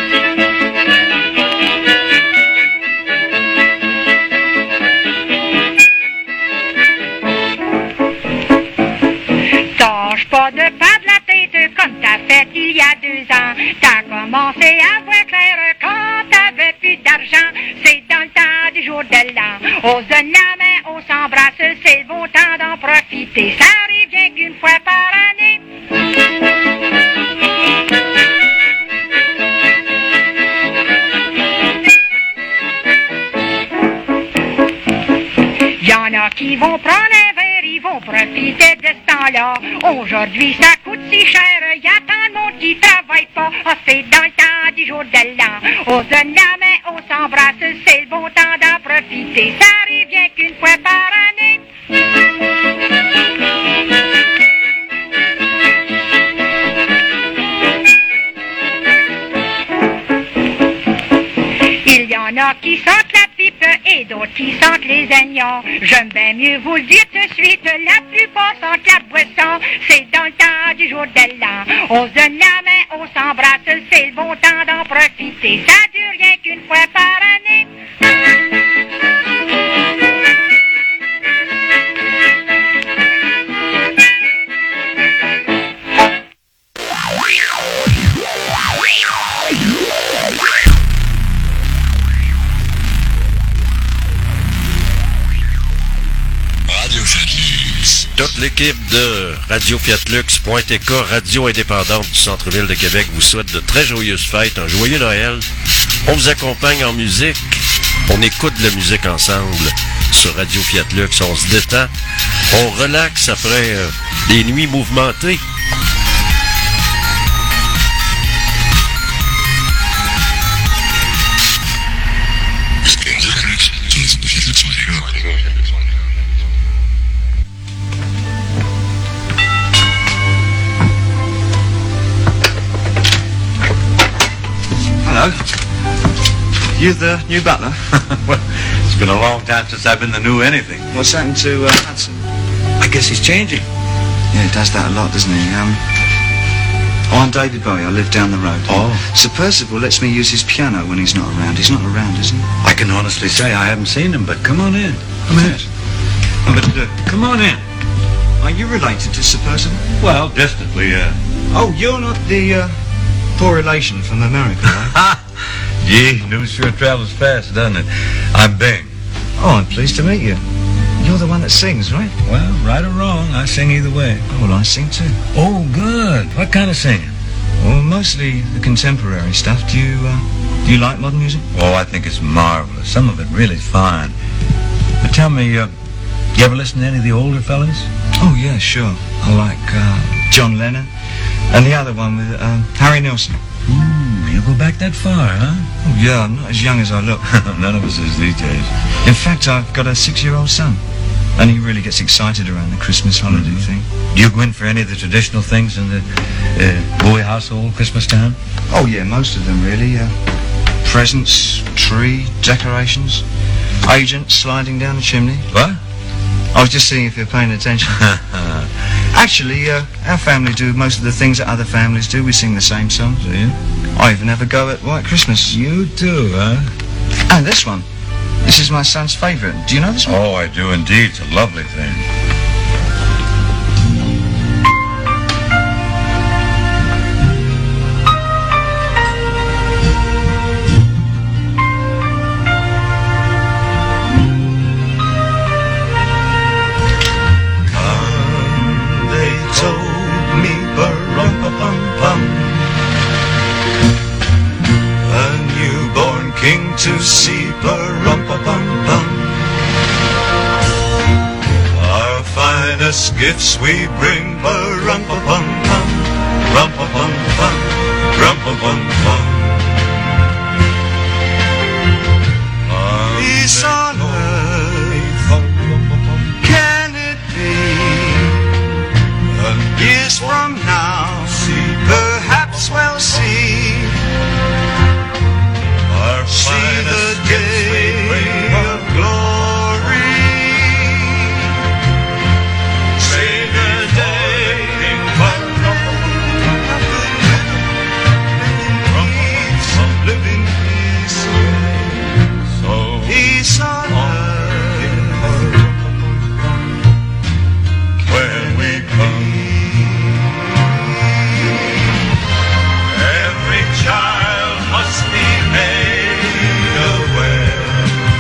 Tâche pas de perdre la tête comme t'as fait il y a deux ans. T'as commencé à voir clair quand t'avais plus d'argent. C'est dans le temps du jour de l'an. On se donne la main, on s'embrasse, c'est le bon temps d'en profiter. Ça arrive bien qu'une fois par année. Y'en a qui vont prendre un verre, ils vont profiter de ce temps-là. Aujourd'hui, ça coûte si cher, y a tant de monde qui travaille pas. Ah, c'est dans le temps du jour de l'an. On se donne la main, on s'embrasse, c'est le bon temps d'en profiter. Ça arrive bien qu'une fois par année. Il y en a qui sentent la pipe et d'autres qui sentent les aignons. J'aime bien mieux vous le dire tout de suite, la plupart sentent la boisson. C'est dans le temps du jour de l'an. On se donne la main, on s'embrasse, c'est le bon temps d'en profiter. Ça dure rien qu'une fois par année. Toute l'équipe de Radio Fiatlux.tk, radio indépendante du centre-ville de Québec, vous souhaite de très joyeuses fêtes, un joyeux Noël. On vous accompagne en musique. On écoute de la musique ensemble sur Radio Fiatlux. On se détend. On relaxe après euh, des nuits mouvementées. Hello. You the new butler? Well, it's been a long time since I've been the new anything. What's happened to uh, Hudson? I guess he's changing. Yeah, he does that a lot, doesn't he? Um, oh, I'm David Bowie. I live down the road. Oh. Sir Percival lets me use his piano when he's not around. He's not around, is he? I can honestly say I haven't seen him, but come on in. Come in. But uh, Come on in. are you related to Sir Percival? Well, distantly, uh... Oh, you're not the uh, poor relation from America, right? Ha! Gee, news sure travels fast, doesn't it? I'm Bing. Oh, I'm pleased to meet you. You're the one that sings, right? Well, right or wrong, I sing either way. Oh, well, I sing too. Oh, good. What kind of singing? Well, mostly the contemporary stuff. Do you, uh, do you like modern music? Oh, I think it's marvelous. Some of it really fine. But tell me, uh, you ever listen to any of the older fellas? Oh, yeah, sure. I like uh, John Lennon and the other one with um, Harry Nilsson. Mm, you go back that far, huh? Oh, yeah, I'm not as young as I look. None of us is these days. In fact, I've got a six-year-old son, and he really gets excited around the Christmas holiday Mm-hmm. thing. Do you go in for any of the traditional things in the uh, Bowie household Christmas time? Oh, yeah, most of them, really. Uh, presents, tree, decorations, agents sliding down the chimney. What? I was just seeing if you're paying attention. Actually, uh, our family do most of the things that other families do. We sing the same songs. Do you? I even have a go at White Christmas. You too, huh? And this one. This is my son's favourite. Do you know this one? Oh, I do indeed. It's a lovely thing. to see pa-rum-pa-pum-pum. Our finest gifts we bring pa-rum-pa-pum-pum, rum-pa-pum-pum, rum-pa-pum-pum. Peace on earth, can it be? Years from now, perhaps we'll see. Our see the day of glory. See the day of living peace, so peace on earth when we come. Every child must be made aware.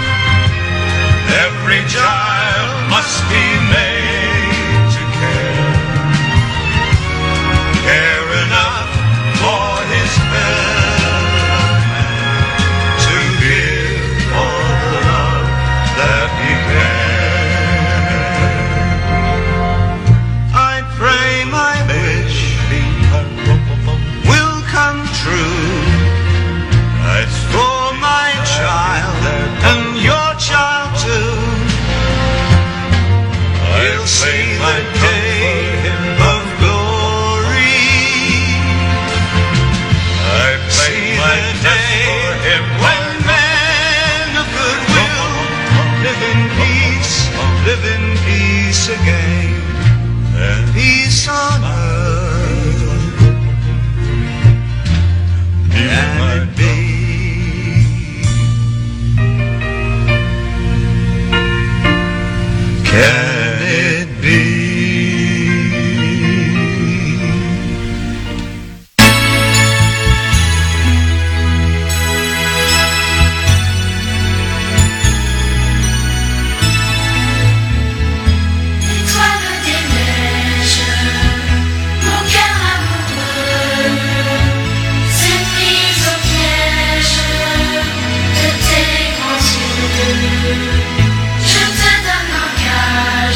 Every child must be made to care. Care enough for his fellow man, to give all the love that he can. I pray my wish will come true. It's for my child and your child too. He'll see the day of glory. I see the day when men of goodwill live in peace, live in peace again, and peace on earth. Can it be? Can it be? Étoile des neiges, mon cœur amoureux s'est pris au piège de tes grands yeux. Je te donne en gage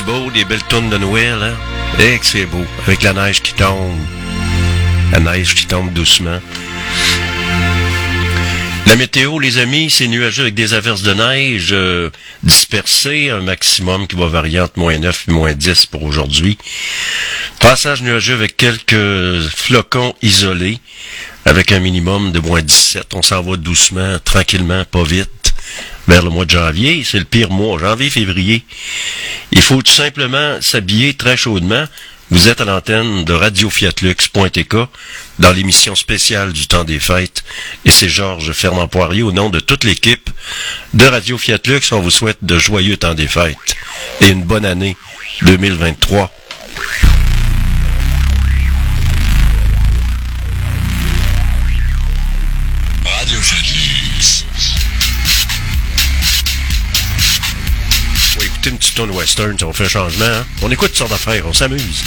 C'est-tu beau, des belles tonnes de Noël, hein? Eh que c'est beau, avec la neige qui tombe. La neige qui tombe doucement. La météo, les amis, c'est nuageux avec des averses de neige euh, dispersées, un maximum qui va varier entre moins neuf et moins dix pour aujourd'hui. Passage nuageux avec quelques flocons isolés, avec un minimum de moins dix-sept. On s'en va doucement, tranquillement, pas vite, vers le mois de janvier. C'est le pire mois, janvier-février. Il faut tout simplement s'habiller très chaudement. Vous êtes à l'antenne de Radio Fiat Lux point T K dans l'émission spéciale du temps des fêtes. Et c'est Georges Fernand Poirier au nom de toute l'équipe de Radio Fiat Lux. On vous souhaite de joyeux temps des fêtes et une bonne année deux mille vingt-trois. Radio Fiat Lux. On va écouter une petite tune western, ça va faire un changement. Hein? On écoute toutes sortes d'affaires, on s'amuse.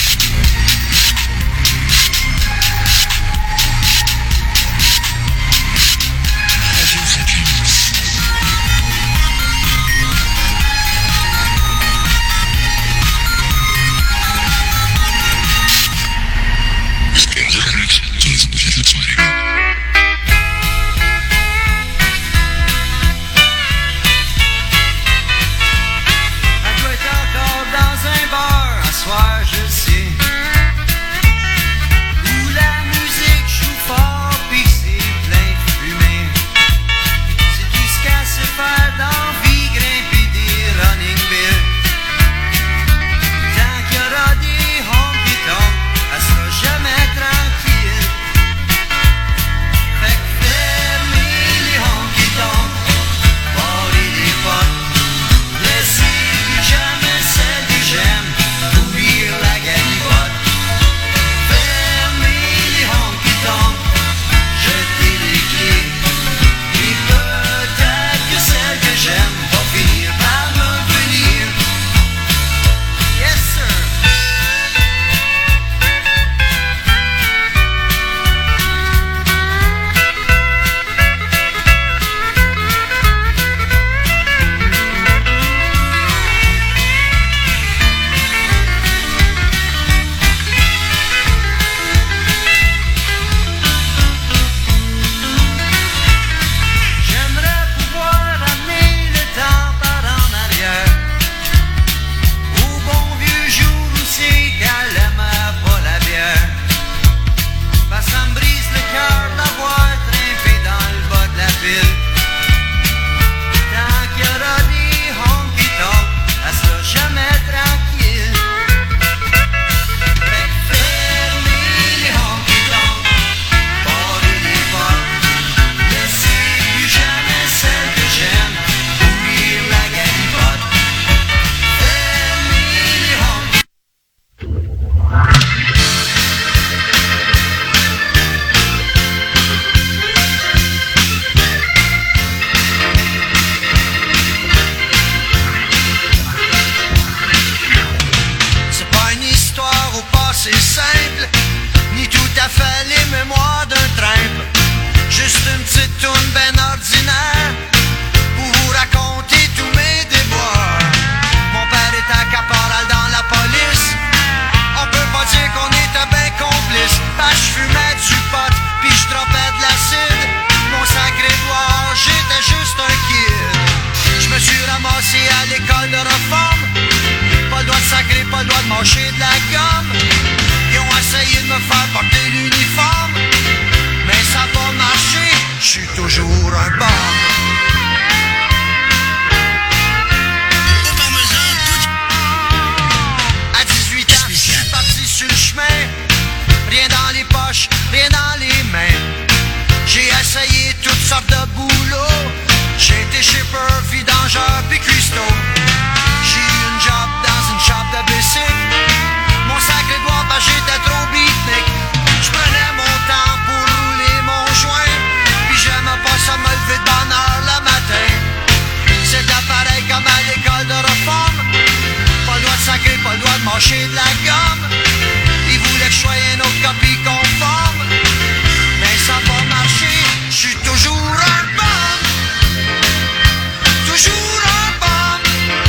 Toujours un bon, toujours un bon.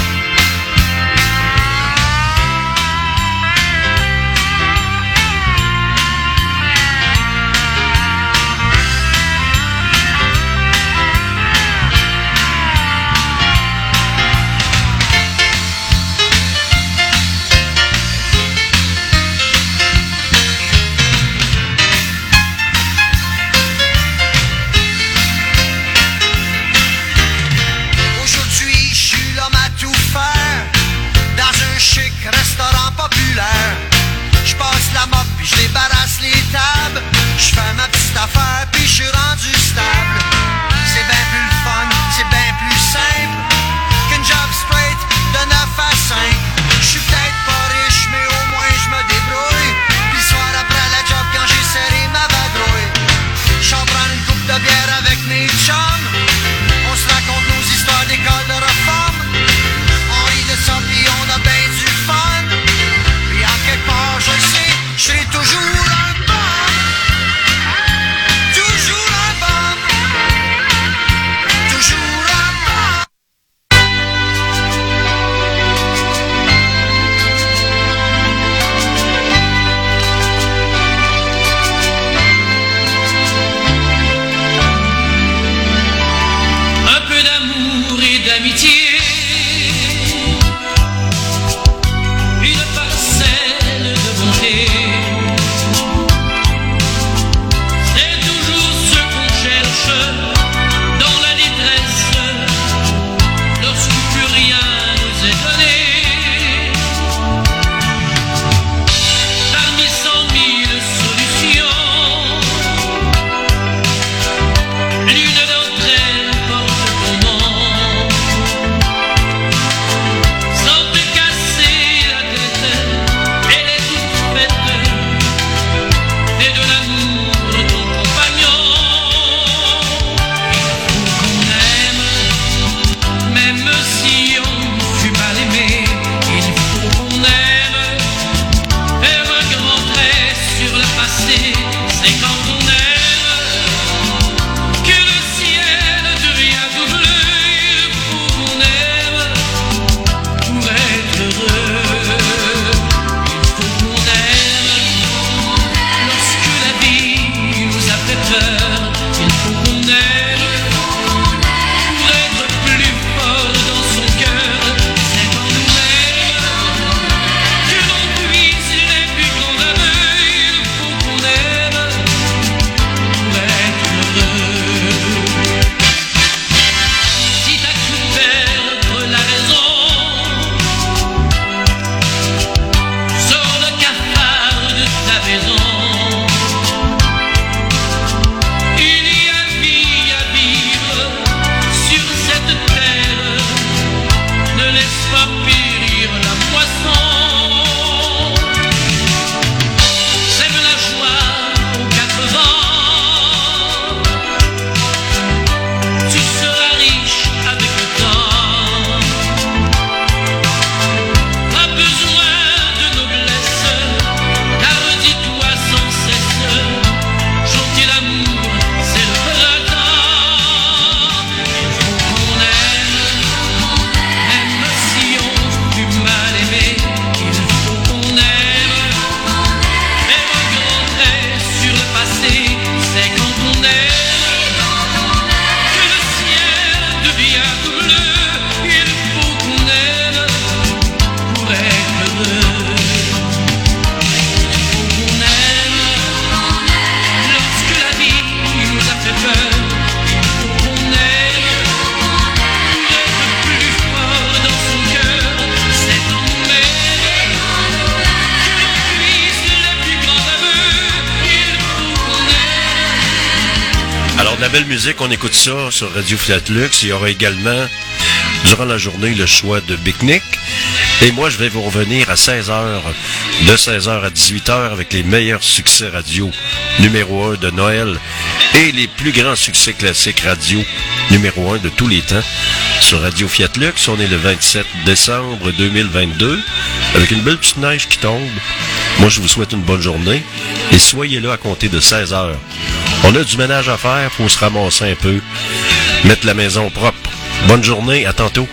la belle musique, on écoute ça sur Radio Fiat Lux. Il y aura également, durant la journée, le choix de Picnic. Et moi, je vais vous revenir à seize heures, de seize heures à dix-huit heures, avec les meilleurs succès radio numéro un de Noël et les plus grands succès classiques radio numéro un de tous les temps sur Radio Fiat Lux. On est le vingt-sept décembre deux mille vingt-deux, avec une belle petite neige qui tombe. Moi, je vous souhaite une bonne journée et soyez là à compter de seize heures. On a du ménage à faire, faut se ramasser un peu, mettre la maison propre. Bonne journée, à tantôt.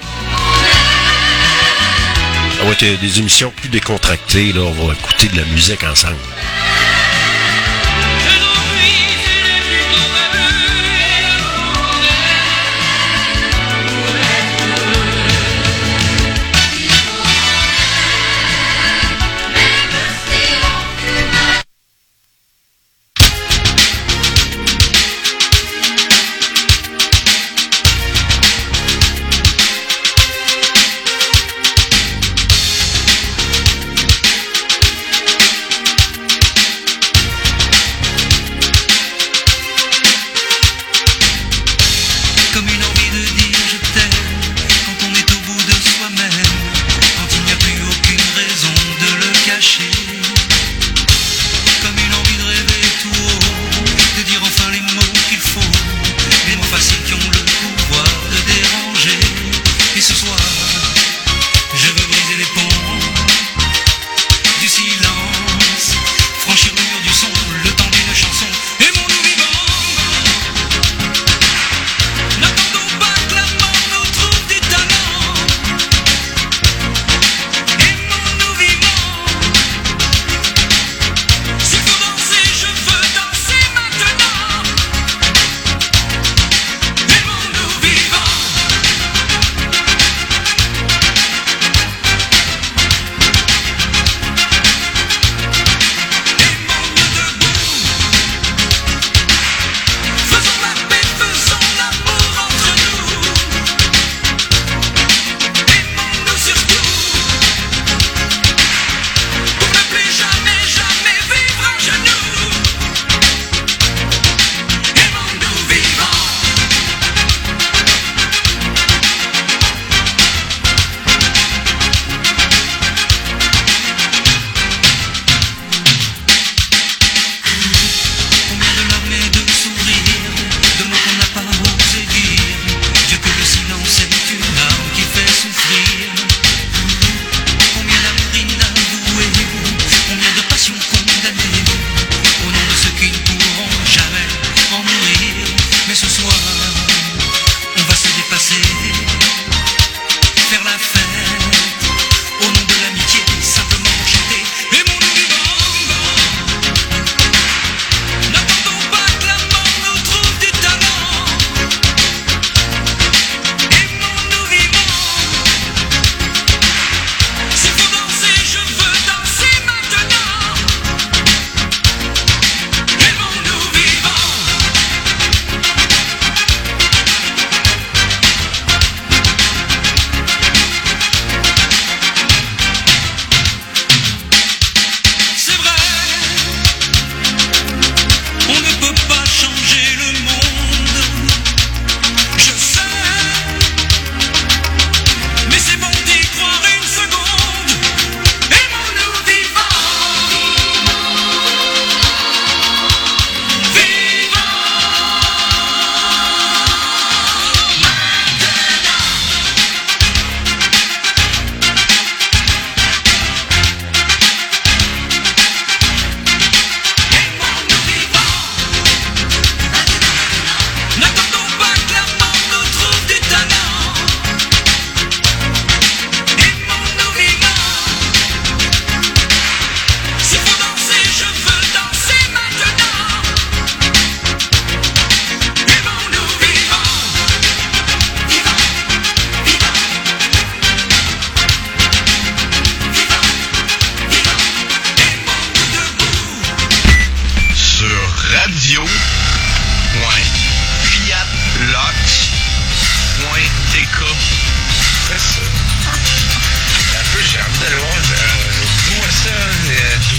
Ça va être des émissions plus décontractées, là, on va écouter de la musique ensemble.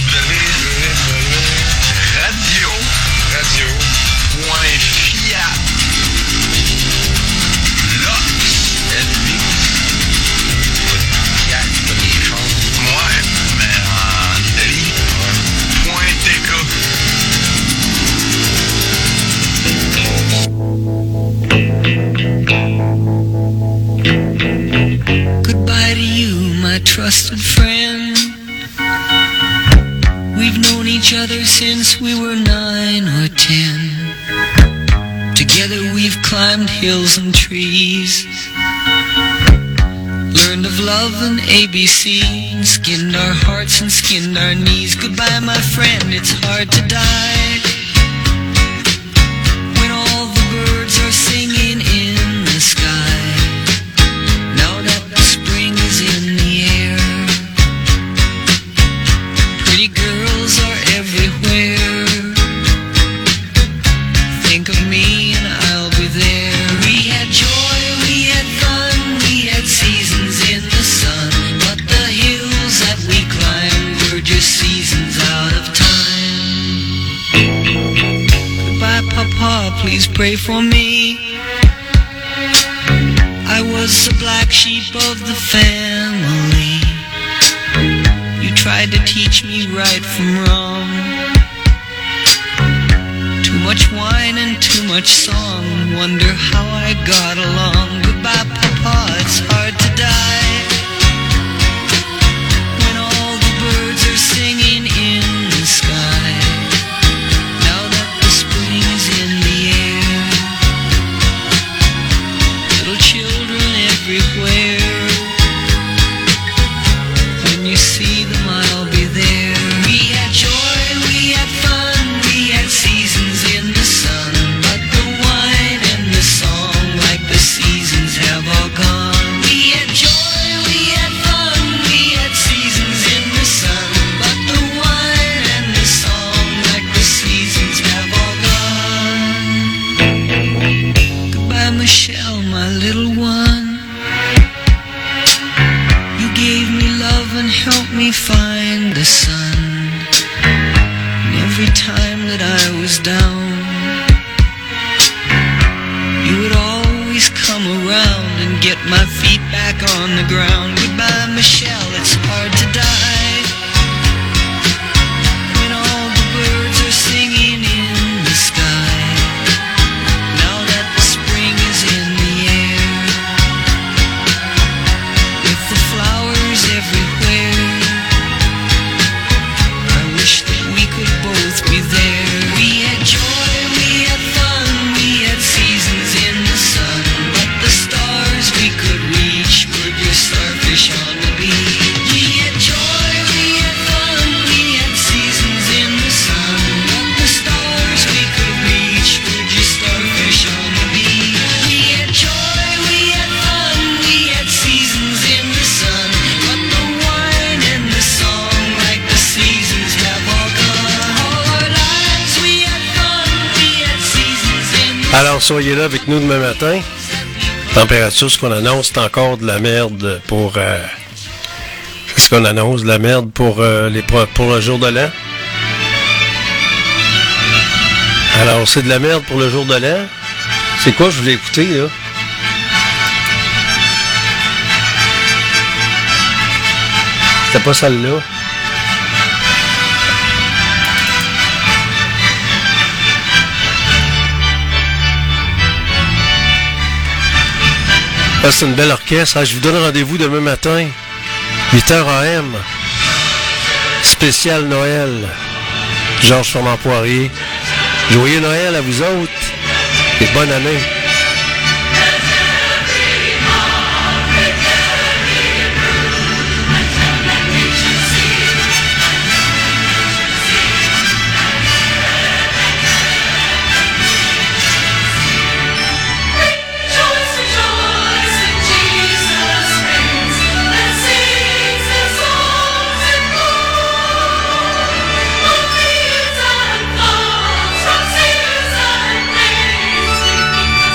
Radio, radio, point fiat. trusted friend. We've known each other since we were nine or ten. Together we've climbed hills and trees, learned of love and A B C, and skinned our hearts and skinned our knees. Goodbye, my friend, it's hard to die when all the birds are singing in the sky. Now that the spring is in the air, pretty girls are everywhere. Think of me and I'll be there. We had joy, we had fun, we had seasons in the sun, but the hills that we climbed were just seasons out of time. Goodbye, Papa, please pray for me. I was the black sheep of the family. You tried to teach me right from wrong. Too much wine and too much song, wonder how I got along. Goodbye, Papa, it's hard to die when all the birds are singing in the sky. Now that the spring is in the air, little children everywhere. When you see them, I'll be there. We had joy, we had fun, we had seasons in the sun, but the wine and the song, like the seasons, have all gone. We had joy, we had fun, we had seasons in the sun, but the wine and the song, like the seasons, have all gone. Goodbye, Michelle, my little one. You gave me love and helped me find the sun. And every time that I was down, you would always come around and get my feet back on the ground. Goodbye, Michelle, it's hard to die when all the birds are singing in the sky. Now that the spring is in the air, with the flowers everywhere, I wish that we could both be there. We had joy, we had fun, we had seasons in the sun, but the stars we could reach were just starfish on the beach. We had joy, we had fun, we had seasons in the sun, but the stars we could reach were just starfish on the beach. We had joy, we had fun, we had seasons in the sun, but the wine and the song, like the seasons, have all gone. All our lives we had fun, we had seasons in the sun. Alors, soyez là avec nous demain matin. Température, ce qu'on annonce, c'est encore de la merde pour... Euh, c'est ce qu'on annonce, de la merde pour, euh, les, pour le jour de l'an. Alors, c'est de la merde pour le jour de l'an. C'est quoi, je voulais écouter, là? C'était pas celle-là. Ah, c'est une belle orchestre. Ah, je vous donne rendez-vous demain matin, huit heures A M. Spécial Noël. Georges Fernand-Poirier. Joyeux Noël à vous autres. Et bonne année. From seas and plains,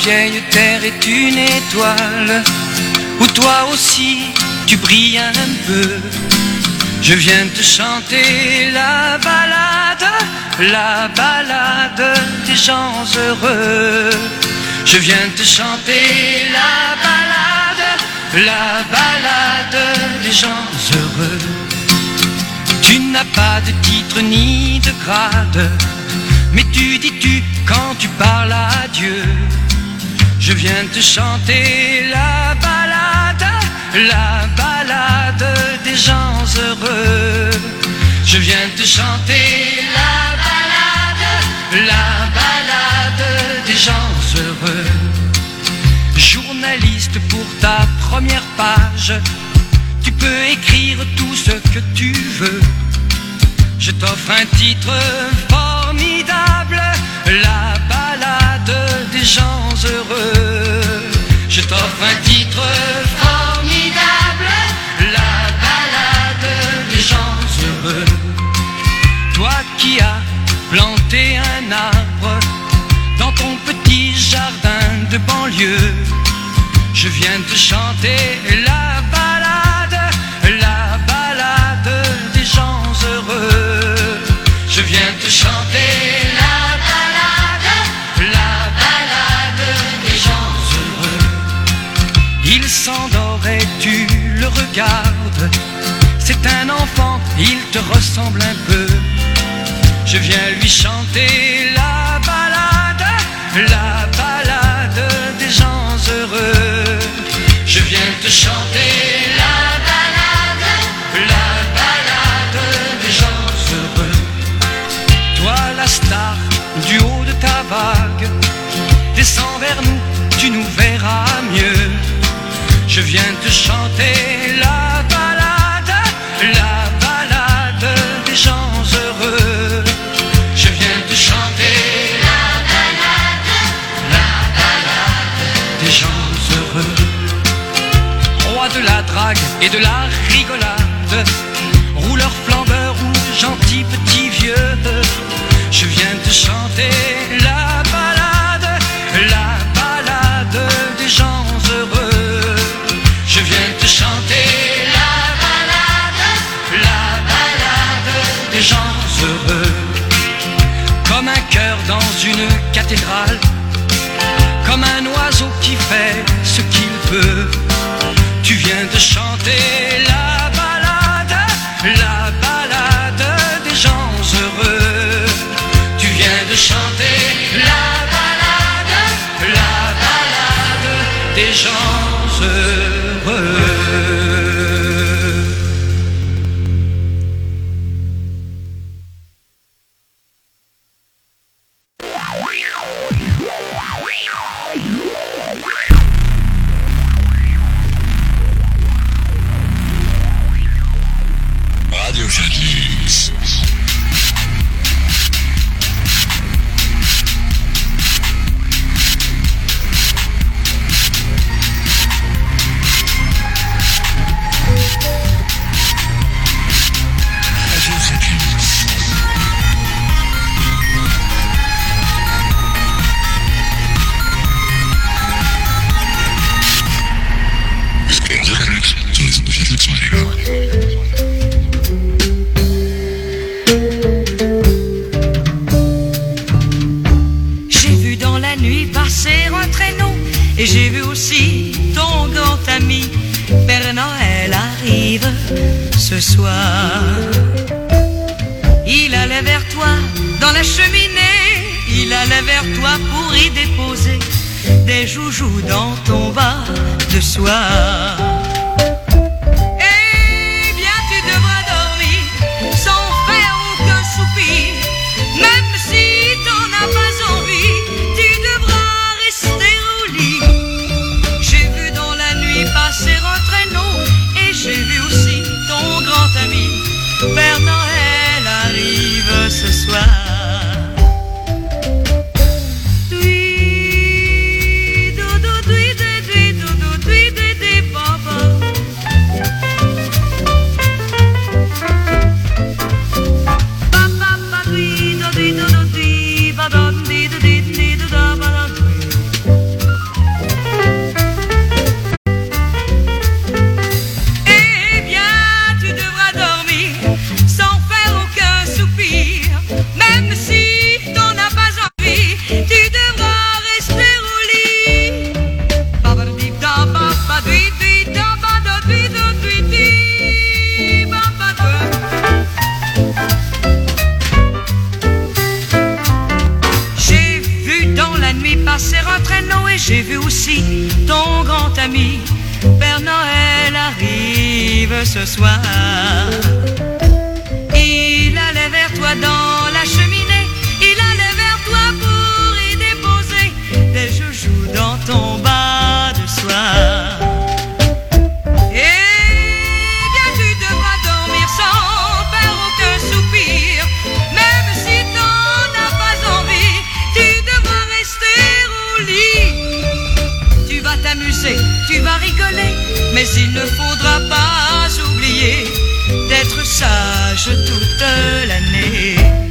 vieille terre est une étoile, où toi aussi tu brilles un peu. Je viens te chanter la balade, la balade des gens heureux. Je viens te chanter la balade, la balade des gens heureux. Tu n'as pas de titre ni de grade, mais tu dis tu quand tu parles à Dieu. Je viens te chanter la balade, la balade des gens heureux. Je viens te chanter la balade, la balade des gens heureux. Journaliste, pour ta première page, tu peux écrire tout ce que tu veux. Je t'offre un titre formidable, la balade des gens heureux. Je t'offre un titre formidable, la balade des gens heureux. Toi qui as planté un arbre dans ton petit jardin de banlieue, je viens te chanter la balade, la balade des gens heureux. Je viens te chanter la balade, la balade des gens heureux. Il s'endort et tu le regardes, c'est un enfant, il te ressemble un peu. Je viens lui chanter la balade, la balade des gens heureux. Je viens te chanter la balade, la balade des gens heureux. Toi la star du haut de ta vague, descends vers nous, tu nous verras mieux. Je viens te chanter la balade, la balade des gens heureux. Je viens te chanter la balade, la balade des gens heureux. Roi de la drague et de la rigolade, rouleur flambeur ou gentil petit vieux, je viens te chanter la balade, la balade des gens heureux. Je viens te chanter la balade, la balade des gens heureux. Comme un cœur dans une cathédrale, comme un oiseau qui fait ce qu'il peut, tu viens te chanter la balade, la balade des gens heureux. Tu viens de chanter la balade, la balade des gens heureux. Radio Genlis. J'ai vu dans la nuit passer un traîneau et j'ai vu aussi ton grand ami Père Noël arrive ce soir. Il allait vers toi dans la cheminée, il allait vers toi pour y déposer des joujoux dans ton bas de soie. Eh bien tu devras dormir sans faire aucun soupir, même si t'en as pas envie, tu devras rester au lit. J'ai vu dans la nuit passer un traîneau et j'ai vu aussi ton grand ami Père Noël arrive ce soir. ce soir. Il allait vers toi dans la cheminée, il allait vers toi pour y déposer des joujoux dans ton bas de soie. Eh bien tu devras dormir sans faire aucun soupir, même si t'en as pas envie, tu devras rester au lit. Tu vas t'amuser, tu vas rigoler, mais il ne faudra pas oublier d'être sage toute l'année.